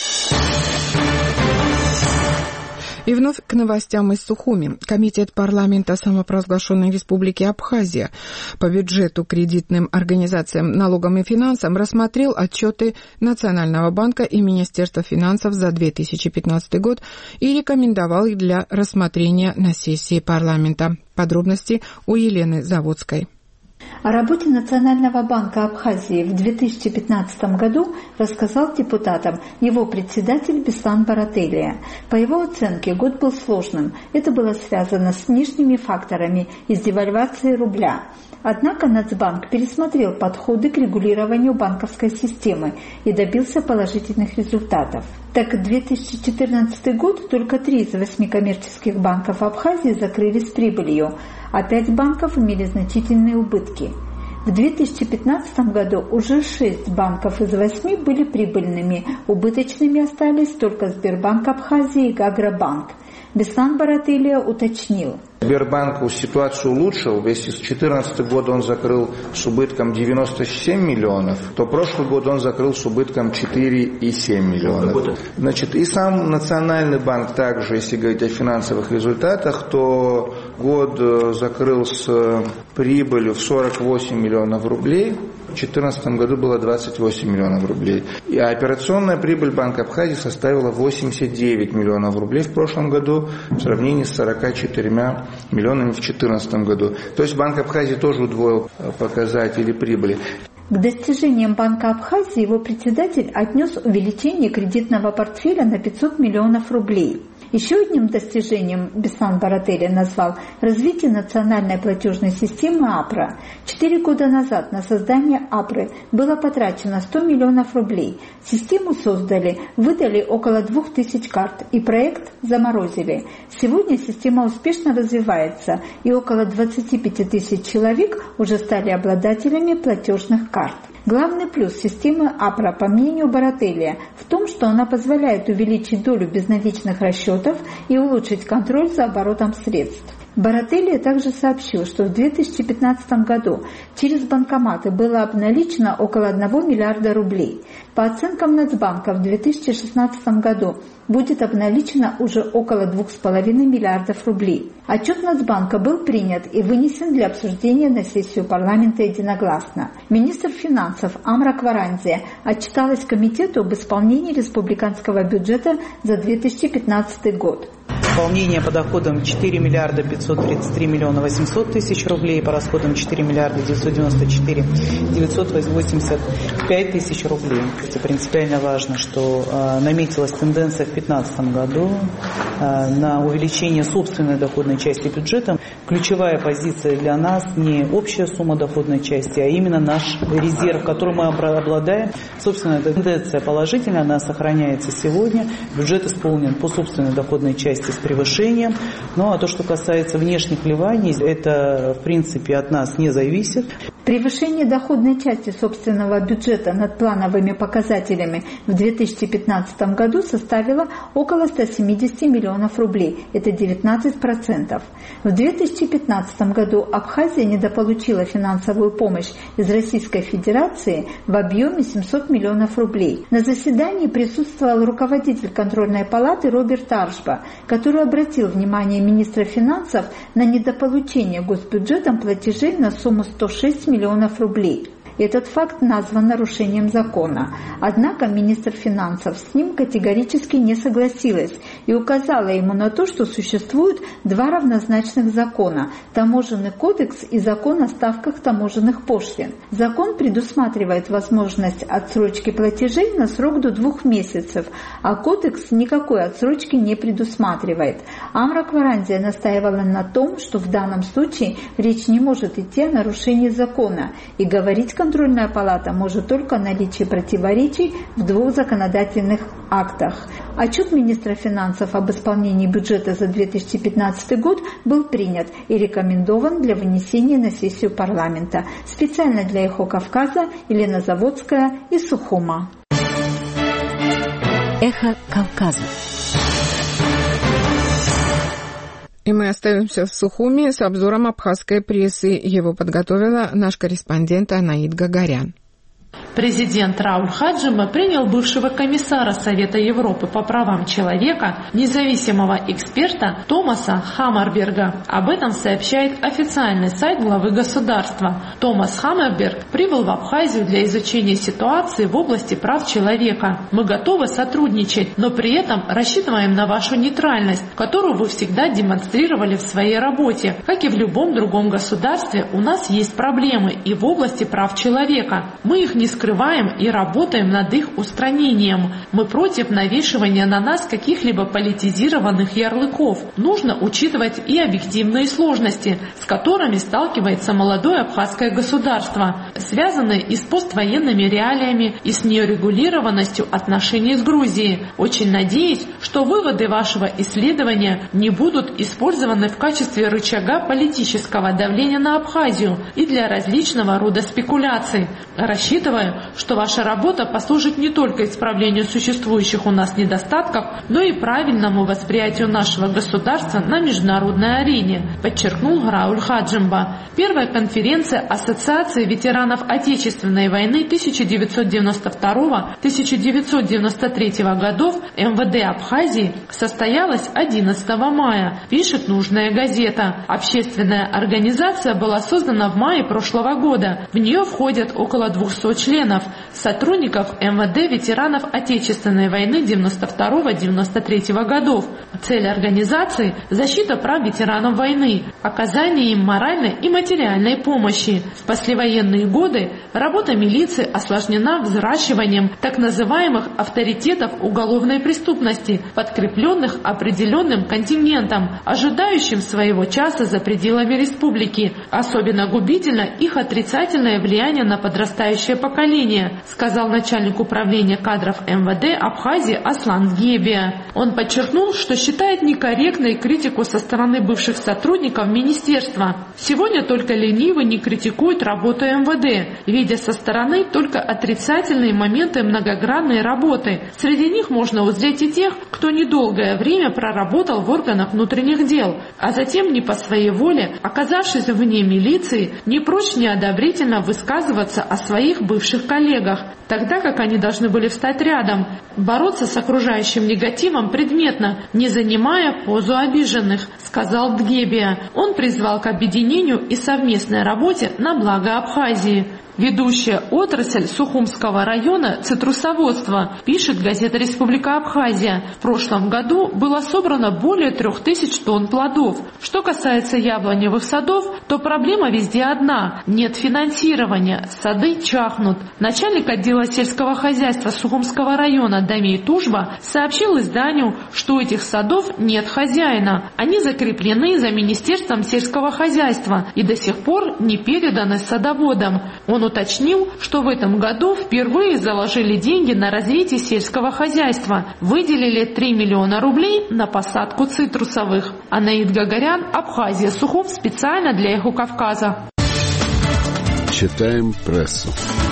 И вновь к новостям из Сухуми. Комитет парламента самопровозглашенной республики Абхазия по бюджету, кредитным организациям, налогам и финансам рассмотрел отчеты Национального банка и Министерства финансов за 2015 год и рекомендовал их для рассмотрения на сессии парламента. Подробности у Елены Заводской. О работе Национального банка Абхазии в 2015 году рассказал депутатам его председатель Беслан Барателия. По его оценке, год был сложным. Это было связано с внешними факторами из девальвации рубля. Однако Нацбанк пересмотрел подходы к регулированию банковской системы и добился положительных результатов. Так, 2014 год только 3 из 8 коммерческих банков Абхазии закрылись с прибылью, а 5 банков имели значительные убытки. В 2015 году уже 6 банков из 8 были прибыльными, убыточными остались только Сбербанк Абхазии и Гаграбанк. Беслан Барателия уточнил. Сбербанк ситуацию улучшил. Если с 2014 года он закрыл с убытком 97 миллионов, то прошлый год он закрыл с убытком 4,7 миллионов. Значит, и сам Национальный банк также, если говорить о финансовых результатах, то год закрыл с прибылью в 48 миллионов рублей. В 2014 году было 28 миллионов рублей. И операционная прибыль Банка Абхазии составила 89 миллионов рублей в прошлом году в сравнении с 44 миллионами в 2014 году. То есть Банк Абхазии тоже удвоил показатели прибыли. К достижениям Банка Абхазии его председатель отнес увеличение кредитного портфеля на 500 миллионов рублей. Еще одним достижением Беслан Барателия назвал развитие национальной платежной системы АПРА. 4 года назад на создание АПРы было потрачено 100 миллионов рублей. Систему создали, выдали около 2000 карт и проект заморозили. Сегодня система успешно развивается и около 25 тысяч человек уже стали обладателями платежных карт. Главный плюс системы АПРА, по мнению Барателия, в том, что она позволяет увеличить долю безналичных расчетов и улучшить контроль за оборотом средств. Барателия также сообщил, что в 2015 году через банкоматы было обналичено около 1 миллиарда рублей. По оценкам Нацбанка, в 2016 году будет обналичено уже около 2,5 миллиардов рублей. Отчет Нацбанка был принят и вынесен для обсуждения на сессию парламента единогласно. Министр финансов Амра Кваранзе отчиталась комитету об исполнении республиканского бюджета за 2015 год. Исполнение по доходам 4 миллиарда 533 миллиона 800 тысяч рублей, по расходам 4 миллиарда 994 985 тысяч рублей. Это принципиально важно, что наметилась тенденция в 2015 году на увеличение собственной доходной части бюджета. Ключевая позиция для нас не общая сумма доходной части, а именно наш резерв, которым мы обладаем. Собственная тенденция положительная, она сохраняется сегодня. Бюджет исполнен по собственной доходной части с превышением. Ну а то, что касается внешних вливаний, это в принципе от нас не зависит. Превышение доходной части собственного бюджета над плановыми показателями в 2015 году составило около 170 миллионов рублей, это 19%. В 2015 году Абхазия недополучила финансовую помощь из Российской Федерации в объеме 700 миллионов рублей. На заседании присутствовал руководитель контрольной палаты Роберт Аршба, который обратил внимание министра финансов на недополучение госбюджетом платежей на сумму 106 миллионов рублей. Этот факт назван нарушением закона. Однако министр финансов с ним категорически не согласилась и указала ему на то, что существуют два равнозначных закона – Таможенный кодекс и закон о ставках таможенных пошлин. Закон предусматривает возможность отсрочки платежей на срок до 2 месяцев, а кодекс никакой отсрочки не предусматривает. Амра Кваранзе настаивала на том, что в данном случае речь не может идти о нарушении закона, и говорить контрольная палата может только о наличии противоречий в 2 законодательных актах. Отчет министра финансов об исполнении бюджета за 2015 год был принят и рекомендован для вынесения на сессию парламента. Специально для «Эхо Кавказа» Елена Заводская из Сухума. Эхо Кавказа. И мы остаемся в Сухуми с обзором абхазской прессы. Его подготовила наш корреспондент Анаид Гагарян. Президент Рауль Хаджима принял бывшего комиссара Совета Европы по правам человека, независимого эксперта Томаса Хаммерберга. Об этом сообщает официальный сайт главы государства. Томас Хаммерберг прибыл в Абхазию для изучения ситуации в области прав человека. Мы готовы сотрудничать, но при этом рассчитываем на вашу нейтральность, которую вы всегда демонстрировали в своей работе. Как и в любом другом государстве, у нас есть проблемы и в области прав человека. Мы их не скрываем и работаем над их устранением. Мы против навешивания на нас каких-либо политизированных ярлыков. Нужно учитывать и объективные сложности, с которыми сталкивается молодое абхазское государство, связанные и с поствоенными реалиями, и с неурегулированностью отношений с Грузией. Очень надеюсь, что выводы вашего исследования не будут использованы в качестве рычага политического давления на Абхазию и для различного рода спекуляций. Рассчитываю, что ваша работа послужит не только исправлению существующих у нас недостатков, но и правильному восприятию нашего государства на международной арене, подчеркнул Рауль Хаджимба. Первая конференция Ассоциации ветеранов Отечественной войны 1992-1993 годов МВД Абхазии состоялась 11 мая, пишет нужная газета. Общественная организация была создана в мае прошлого года. В нее входят около 200 членов, сотрудников МВД ветеранов Отечественной войны 92-93 годов. Цель организации – защита прав ветеранов войны, оказание им моральной и материальной помощи. В послевоенные годы работа милиции осложнена взращиванием так называемых авторитетов уголовной преступности, подкрепленных определенным контингентом, ожидающим своего часа за пределами республики. Особенно губительно их отрицательное влияние на подрастающее поколение. поколение, сказал начальник управления кадров МВД Абхазии Аслан Дгебия. Он подчеркнул, что считает некорректной критику со стороны бывших сотрудников министерства. Сегодня только ленивый не критикует работу МВД, видя со стороны только отрицательные моменты многогранной работы. Среди них можно узреть и тех, кто недолгое время проработал в органах внутренних дел, а затем не по своей воле, оказавшись вне милиции, не прочь неодобрительно высказываться о своих бывших коллегах, тогда как они должны были встать рядом, бороться с окружающим негативом предметно, не занимая позу обиженных, сказал Дгебия. Он призвал к объединению и совместной работе на благо Абхазии. Ведущая отрасль Сухумского района цитрусоводство, пишет газета «Республика Абхазия». В прошлом году было собрано более 3000 тонн плодов. Что касается яблоневых садов, то проблема везде одна – нет финансирования, сады чахнут. Начальник отдела сельского хозяйства Сухумского района Дамей Тужба сообщил изданию, что у этих садов нет хозяина. Они закреплены за Министерством сельского хозяйства и до сих пор не переданы садоводам. Он уточнил, что в этом году впервые заложили деньги на развитие сельского хозяйства, выделили 3 миллиона рублей на посадку цитрусовых. Анаид Гагарян, Абхазия, Сухум, специально для Эхо Кавказа. Читаем прессу.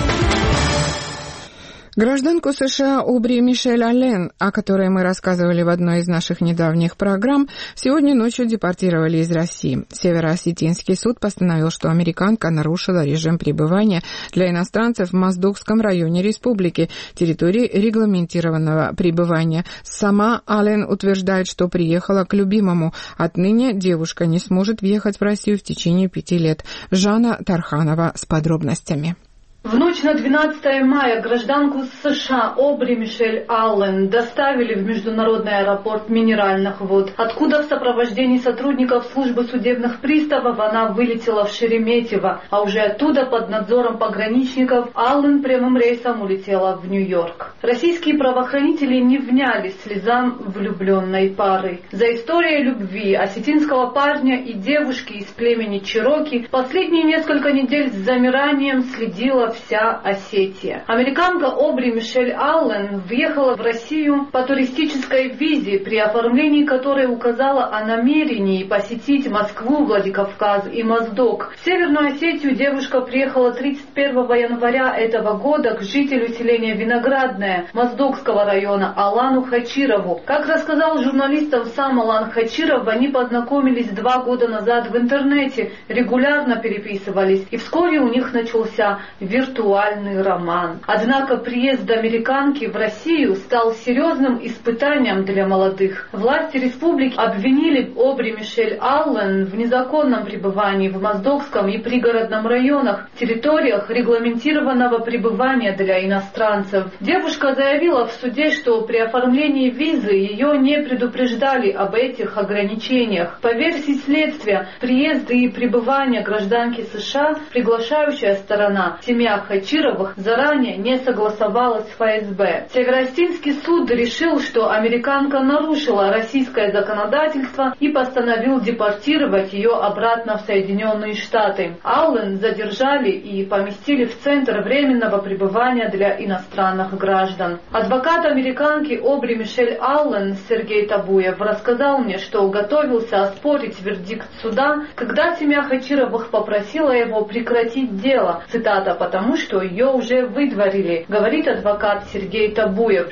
Гражданку США Обри Мишель Аллен, о которой мы рассказывали в одной из наших недавних программ, сегодня ночью депортировали из России. Северо-Осетинский суд постановил, что американка нарушила режим пребывания для иностранцев в Моздокском районе республики, территории регламентированного пребывания. Сама Аллен утверждает, что приехала к любимому. Отныне девушка не сможет въехать в Россию в течение 5 лет. Жанна Тарханова с подробностями. В ночь на 12 мая гражданку США Обри Мишель Аллен доставили в международный аэропорт Минеральных вод, откуда в сопровождении сотрудников службы судебных приставов она вылетела в Шереметьево, а уже оттуда под надзором пограничников Аллен прямым рейсом улетела в Нью-Йорк. Российские правоохранители не вняли слезам влюбленной пары. За историей любви осетинского парня и девушки из племени Чероки последние несколько недель с замиранием следила вся Осетия. Американка Обри Мишель Аллен въехала в Россию по туристической визе, при оформлении которой указала о намерении посетить Москву, Владикавказ и Моздок. В Северную Осетию девушка приехала 31 января этого года к жителю селения Виноградное Моздокского района Алану Хачирову. Как рассказал журналистам сам Алан Хачиров, они познакомились 2 года назад в интернете, регулярно переписывались, и вскоре у них начался виртуальный роман. Однако приезд американки в Россию стал серьезным испытанием для молодых. Власти республики обвинили Обри Мишель Аллен в незаконном пребывании в Моздокском и пригородном районах, территориях регламентированного пребывания для иностранцев. Девушка заявила в суде, что при оформлении визы ее не предупреждали об этих ограничениях. По версии следствия, приезд и пребывание гражданки США, приглашающая сторона, семья Хачировых, заранее не согласовалась с ФСБ. Северо-Осетинский суд решил, что американка нарушила российское законодательство и постановил депортировать ее обратно в Соединенные Штаты. Аллен задержали и поместили в Центр временного пребывания для иностранных граждан. Адвокат американки Обри Мишель Аллен Сергей Табуев рассказал мне, что готовился оспорить вердикт суда, когда семья Хачировых попросила его прекратить дело. Цитата: «потому что ее уже выдворили», говорит адвокат Сергей Табуев.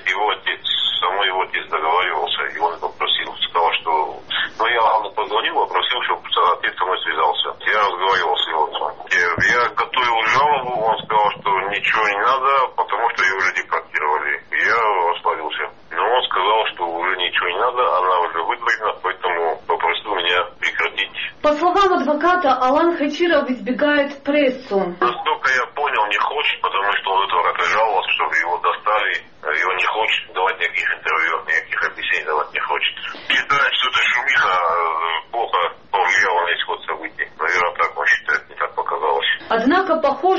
Его отец договаривался, и он попросил, сказал, что... Но я позвонил, попросил, чтобы отец со мной связался. Я разговаривал с его отцом. Я готовил жалобу, он сказал, что ничего не надо, потому что ее уже депортировали. Я расплавился. Но он сказал, что уже ничего не надо, она уже выдворена, поэтому попросил меня прекратить. По словам адвоката, Алан Хачиров избегает прессу. Насколько я понял, не хочет, потому что он этого как-то жаловался, чтобы его достали. И он не хочет давать никаких интервью, никаких объяснений давать не хочет. Считает, что эта шумиха плохо повлияла на исход событий. Наверное, так он считает, не так показалось. Однако, похоже,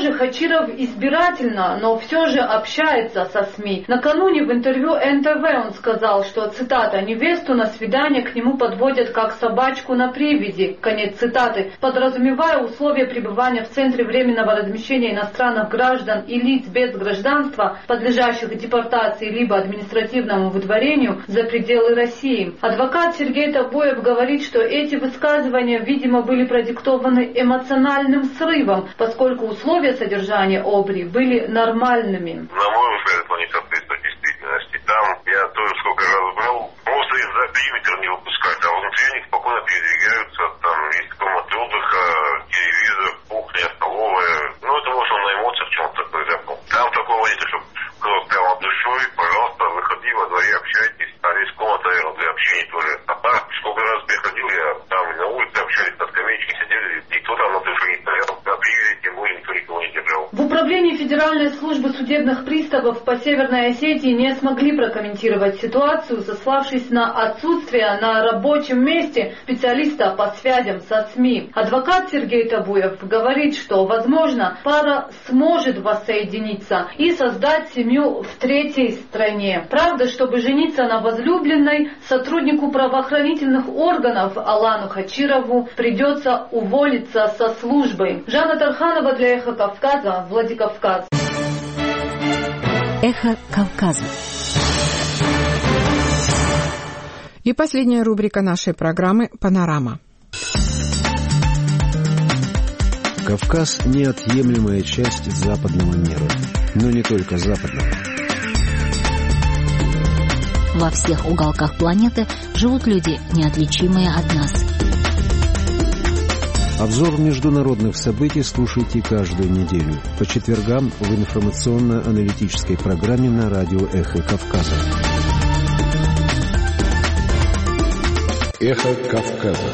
Похоже, Хачиров избирательно, но все же общается со СМИ. Накануне в интервью НТВ он сказал, что, цитата, «невесту на свидание к нему подводят как собачку на привязи», конец цитаты, подразумевая условия пребывания в центре временного размещения иностранных граждан и лиц без гражданства, подлежащих депортации либо административному выдворению за пределы России. Адвокат Сергей Табоев говорит, что эти высказывания, видимо, были продиктованы эмоциональным срывом, поскольку условия содержания Обри были нормальными. На мой взгляд, это не соответствует действительности. Там я тоже сколько раз брал, просто их за периметр не выпускать, а внутри они спокойно передвигаются, там есть комнаты отдыха, телевизор, кухня, столовая. Ну, это может он на эмоциях в чем-то такое запал. Там такого нет, чтобы кто-то прямо душой, пожалуйста, выходи во дворе, общайтесь. А здесь комната, наверное, для общения тоже. А так, сколько раз приходил я, там на улице общались, на скамеечке сидели, никто там на душе не стоял, на привязи, тем более никто никого не держал. В управлении Федеральной службы судебных приставов по Северной Осетии не смогли прокомментировать ситуацию, сославшись на отсутствие на рабочем месте специалиста по связям со СМИ. Адвокат Сергей Табоев говорит, что, возможно, пара сможет воссоединиться и создать семью в третьей стране. Правда, чтобы жениться на возлюбленной, сотруднику правоохранительных органов Алану Хачирову придется уволиться со службы. Жанна Тарханова для «Эхо Кавказа», Владикавказ. Эхо Кавказа. И последняя рубрика нашей программы «Панорама». Кавказ – неотъемлемая часть западного мира, но не только западного. Во всех уголках планеты живут люди, неотличимые от нас. Обзор международных событий слушайте каждую неделю по четвергам в информационно-аналитической программе на радио «Эхо Кавказа». «Эхо Кавказа».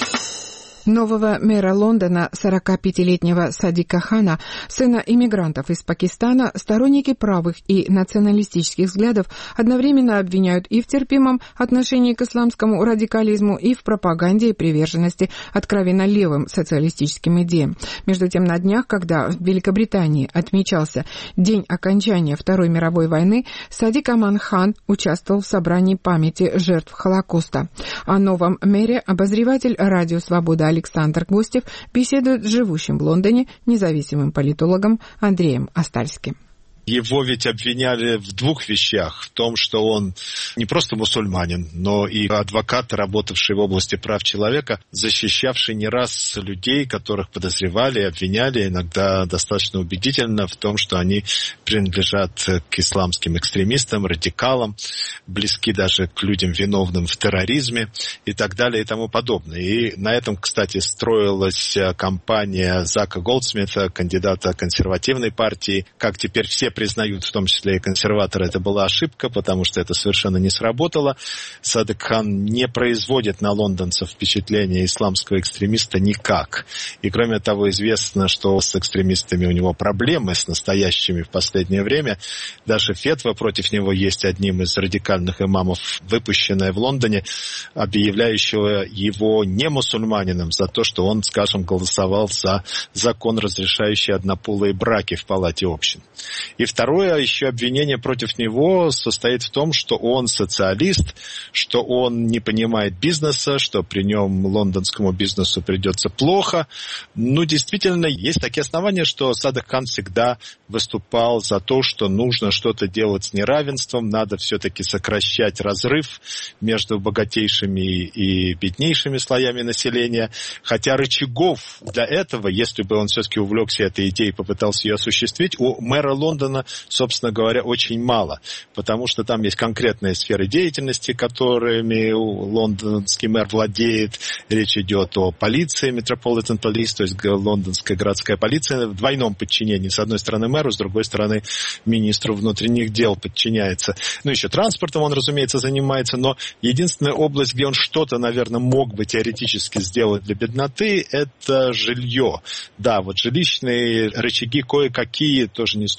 Нового мэра Лондона, 45-летнего Садика Хана, сына иммигрантов из Пакистана, сторонники правых и националистических взглядов одновременно обвиняют и в терпимом отношении к исламскому радикализму, и в пропаганде и приверженности откровенно левым социалистическим идеям. Между тем, на днях, когда в Великобритании отмечался день окончания Второй мировой войны, Садик Аман Хан участвовал в собрании памяти жертв Холокоста. О новом мэре обозреватель «Радио Свобода» Александр Гостев беседует с живущим в Лондоне независимым политологом Андреем Остальским. Его ведь обвиняли в двух вещах. В том, что он не просто мусульманин, но и адвокат, работавший в области прав человека, защищавший не раз людей, которых подозревали и обвиняли, иногда достаточно убедительно, в том, что они принадлежат к исламским экстремистам, радикалам, близки даже к людям, виновным в терроризме и так далее и тому подобное. И на этом, кстати, строилась кампания Зака Голдсмита, кандидата консервативной партии. Как теперь все признают, в том числе и консерваторы, это была ошибка, потому что это совершенно не сработало. Садик Хан не производит на лондонцев впечатление исламского экстремиста никак. И кроме того, известно, что с экстремистами у него проблемы, с настоящими в последнее время. Даже фетва против него есть одним из радикальных имамов, выпущенная в Лондоне, объявляющего его не мусульманином за то, что он, скажем, голосовал за закон, разрешающий однополые браки в Палате общин. И второе еще обвинение против него состоит в том, что он социалист, что он не понимает бизнеса, что при нем лондонскому бизнесу придется плохо. Ну, действительно, есть такие основания, что Садик Хан всегда выступал за то, что нужно что-то делать с неравенством, надо все-таки сокращать разрыв между богатейшими и беднейшими слоями населения. Хотя рычагов для этого, если бы он все-таки увлекся этой идеей и попытался ее осуществить, у мэра Лондона, собственно говоря, очень мало, потому что там есть конкретные сферы деятельности, которыми лондонский мэр владеет. Речь идет о полиции, Metropolitan Police, то есть лондонская городская полиция в двойном подчинении. С одной стороны мэру, с другой стороны министру внутренних дел подчиняется. Ну, еще транспортом он, разумеется, занимается, но единственная область, где он что-то, наверное, мог бы теоретически сделать для бедноты, это жилье. Да, вот жилищные рычаги кое-какие, тоже не стоит этого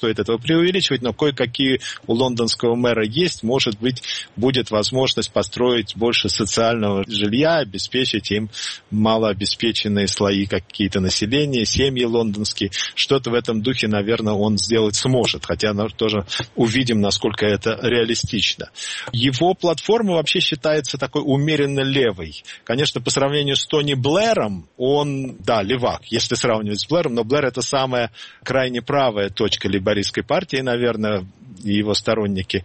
преувеличивать, но кое-какие у лондонского мэра есть. Может быть, будет возможность построить больше социального жилья, обеспечить им малообеспеченные слои какие-то населения, семьи лондонские. Что-то в этом духе, наверное, он сделать сможет. Хотя тоже увидим, насколько это реалистично. Его платформа вообще считается такой умеренно левой. Конечно, по сравнению с Тони Блэром, он, да, левак, если сравнивать с Блэром, но Блэр — это самая крайне правая точка лейбористской партии, наверное, и его сторонники.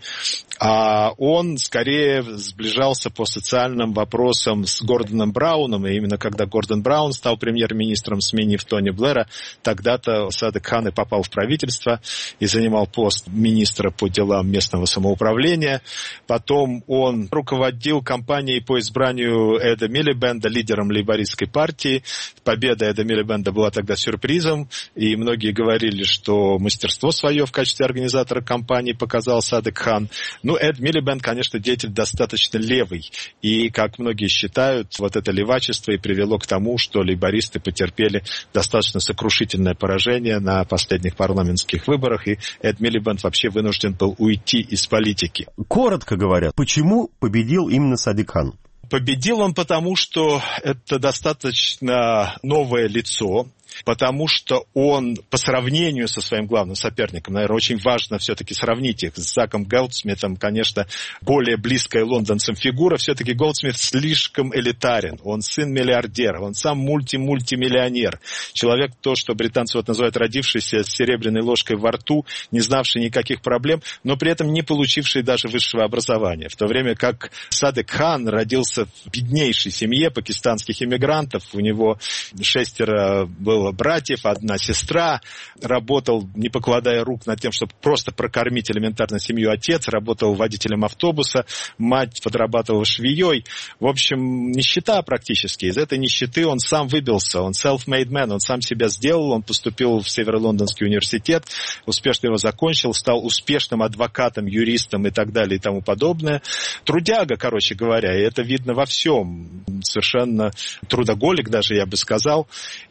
А он скорее сближался по социальным вопросам с Гордоном Брауном, и именно когда Гордон Браун стал премьер-министром, сменив Тони Блэра, тогда-то Садык Хан и попал в правительство и занимал пост министра по делам местного самоуправления. Потом он руководил кампанией по избранию Эда Милибенда лидером лейбористской партии. Победа Эда Милибенда была тогда сюрпризом, и многие говорили, что мастерство свое в качестве организатора кампании показал Садык Хан. Ну, Эд Милибенд, конечно, деятель достаточно левый. И, как многие считают, вот это левачество и привело к тому, что лейбористы потерпели достаточно сокрушительное поражение на последних парламентских выборах, и Эд Милибенд вообще вынужден был уйти из политики. Коротко говоря, почему победил именно Садык Хан? Победил он потому, что это достаточно новое лицо, потому что он по сравнению со своим главным соперником, наверное, очень важно все-таки сравнить их с Заком Голдсмитом, конечно, более близкая лондонцам фигура, все-таки Голдсмит слишком элитарен, он сын миллиардера, он сам мультимиллионер, человек, то, что британцы вот называют родившийся с серебряной ложкой во рту, не знавший никаких проблем, но при этом не получивший даже высшего образования, в то время как Садык Хан родился в беднейшей семье пакистанских иммигрантов, у него 6 было братьев, 1 сестра, работал, не покладая рук над тем, чтобы просто прокормить элементарно семью. Отец работал водителем автобуса, мать подрабатывала швеей. В общем, нищета практически. Из этой нищеты он сам выбился, он self-made man, он сам себя сделал, он поступил в Северо-Лондонский университет, успешно его закончил, стал успешным адвокатом, юристом и так далее и тому подобное. Трудяга, короче говоря, и это видно во всем. Совершенно трудоголик даже, я бы сказал.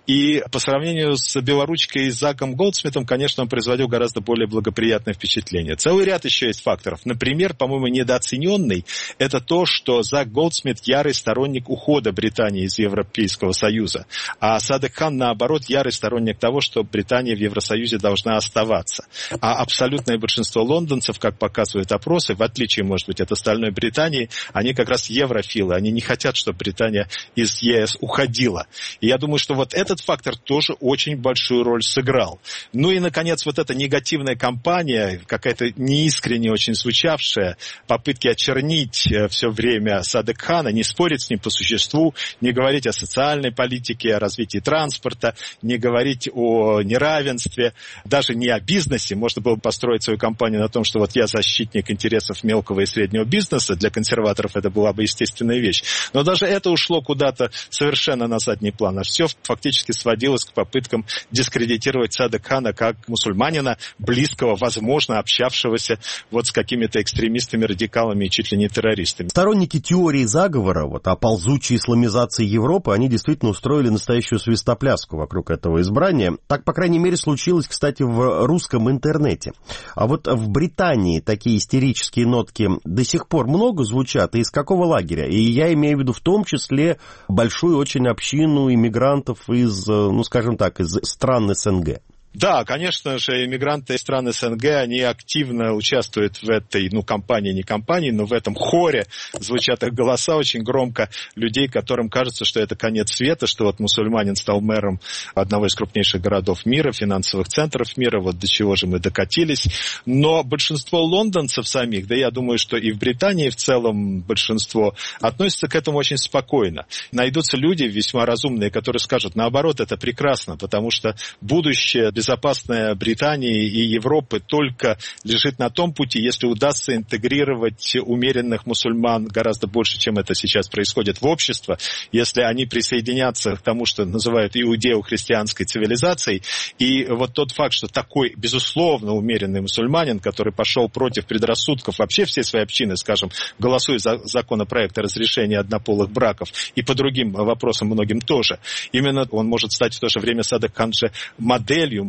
И по сравнению с белоручкой и Заком Голдсмитом, конечно, он производил гораздо более благоприятное впечатление. Целый ряд еще есть факторов. Например, по-моему, недооцененный, это то, что Зак Голдсмит ярый сторонник ухода Британии из Европейского Союза, а Садык Хан, наоборот, ярый сторонник того, что Британия в Евросоюзе должна оставаться. А абсолютное большинство лондонцев, как показывают опросы, в отличие, может быть, от остальной Британии, они как раз еврофилы, они не хотят, чтобы Британия из ЕС уходила. И я думаю, что вот этот фактор тоже очень большую роль сыграл. Ну и, наконец, вот эта негативная кампания, какая-то неискренне очень звучавшая, попытки очернить все время Садык Хана, не спорить с ним по существу, не говорить о социальной политике, о развитии транспорта, не говорить о неравенстве, даже не о бизнесе. Можно было построить свою кампанию на том, что вот я защитник интересов мелкого и среднего бизнеса. Для консерваторов это была бы естественная вещь. Но даже это ушло куда-то совершенно на задний план. А все фактически сводилось к попыткам дискредитировать Садык Хана как мусульманина, близкого, возможно, общавшегося вот с какими-то экстремистами, радикалами и чуть ли не террористами. Сторонники теории заговора, вот, о ползучей исламизации Европы, они действительно устроили настоящую свистопляску вокруг этого избрания. Так, по крайней мере, случилось, кстати, в русском интернете. А вот в Британии такие истерические нотки до сих пор много звучат, и из какого лагеря? И я имею в виду в том числе большую очень общину иммигрантов из, ну, скажем так, из стран СНГ. Да, конечно же, иммигранты из стран СНГ, они активно участвуют в этой, кампании, не кампании, но в этом хоре. Звучат их голоса очень громко людей, которым кажется, что это конец света, что вот мусульманин стал мэром одного из крупнейших городов мира, финансовых центров мира, вот до чего же мы докатились. Но большинство лондонцев самих, да я думаю, что и в Британии в целом большинство, относятся к этому очень спокойно. Найдутся люди весьма разумные, которые скажут, наоборот, это прекрасно, потому что будущее безопасная Британии и Европы только лежит на том пути, если удастся интегрировать умеренных мусульман гораздо больше, чем это сейчас происходит в общество, если они присоединятся к тому, что называют иудео-христианской цивилизацией. И вот тот факт, что такой, безусловно, умеренный мусульманин, который пошел против предрассудков вообще всей своей общины, скажем, голосуя за законопроект о разрешении однополых браков и по другим вопросам многим тоже, именно он может стать в то же время Садык Хан же моделью,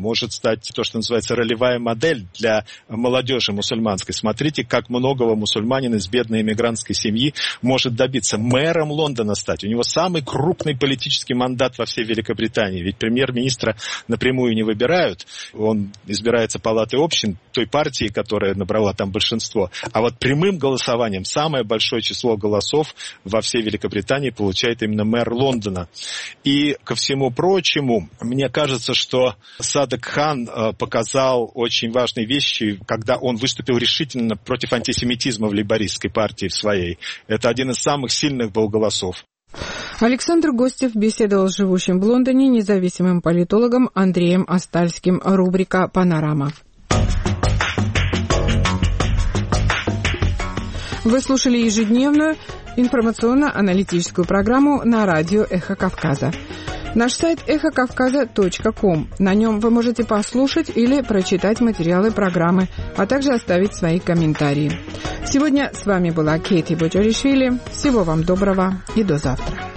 может стать то, что называется ролевая модель для молодежи мусульманской. Смотрите, как многого мусульманин из бедной эмигрантской семьи может добиться. Мэром Лондона стать. У него самый крупный политический мандат во всей Великобритании. Ведь премьер-министра напрямую не выбирают. Он избирается палатой общин той партии, которая набрала там большинство. А вот прямым голосованием самое большое число голосов во всей Великобритании получает именно мэр Лондона. И ко всему прочему, мне кажется, что Садык Хан показал очень важные вещи, когда он выступил решительно против антисемитизма в лейбористской партии своей. Это один из самых сильных был голосов. Александр Гостев беседовал с живущим в Лондоне независимым политологом Андреем Остальским. Рубрика «Панорама». Вы слушали ежедневную информационно-аналитическую программу на радио «Эхо Кавказа». Наш сайт эхокавказа.ком. На нем вы можете послушать или прочитать материалы программы, а также оставить свои комментарии. Сегодня с вами была Кейти Боджоришвили. Всего вам доброго и до завтра.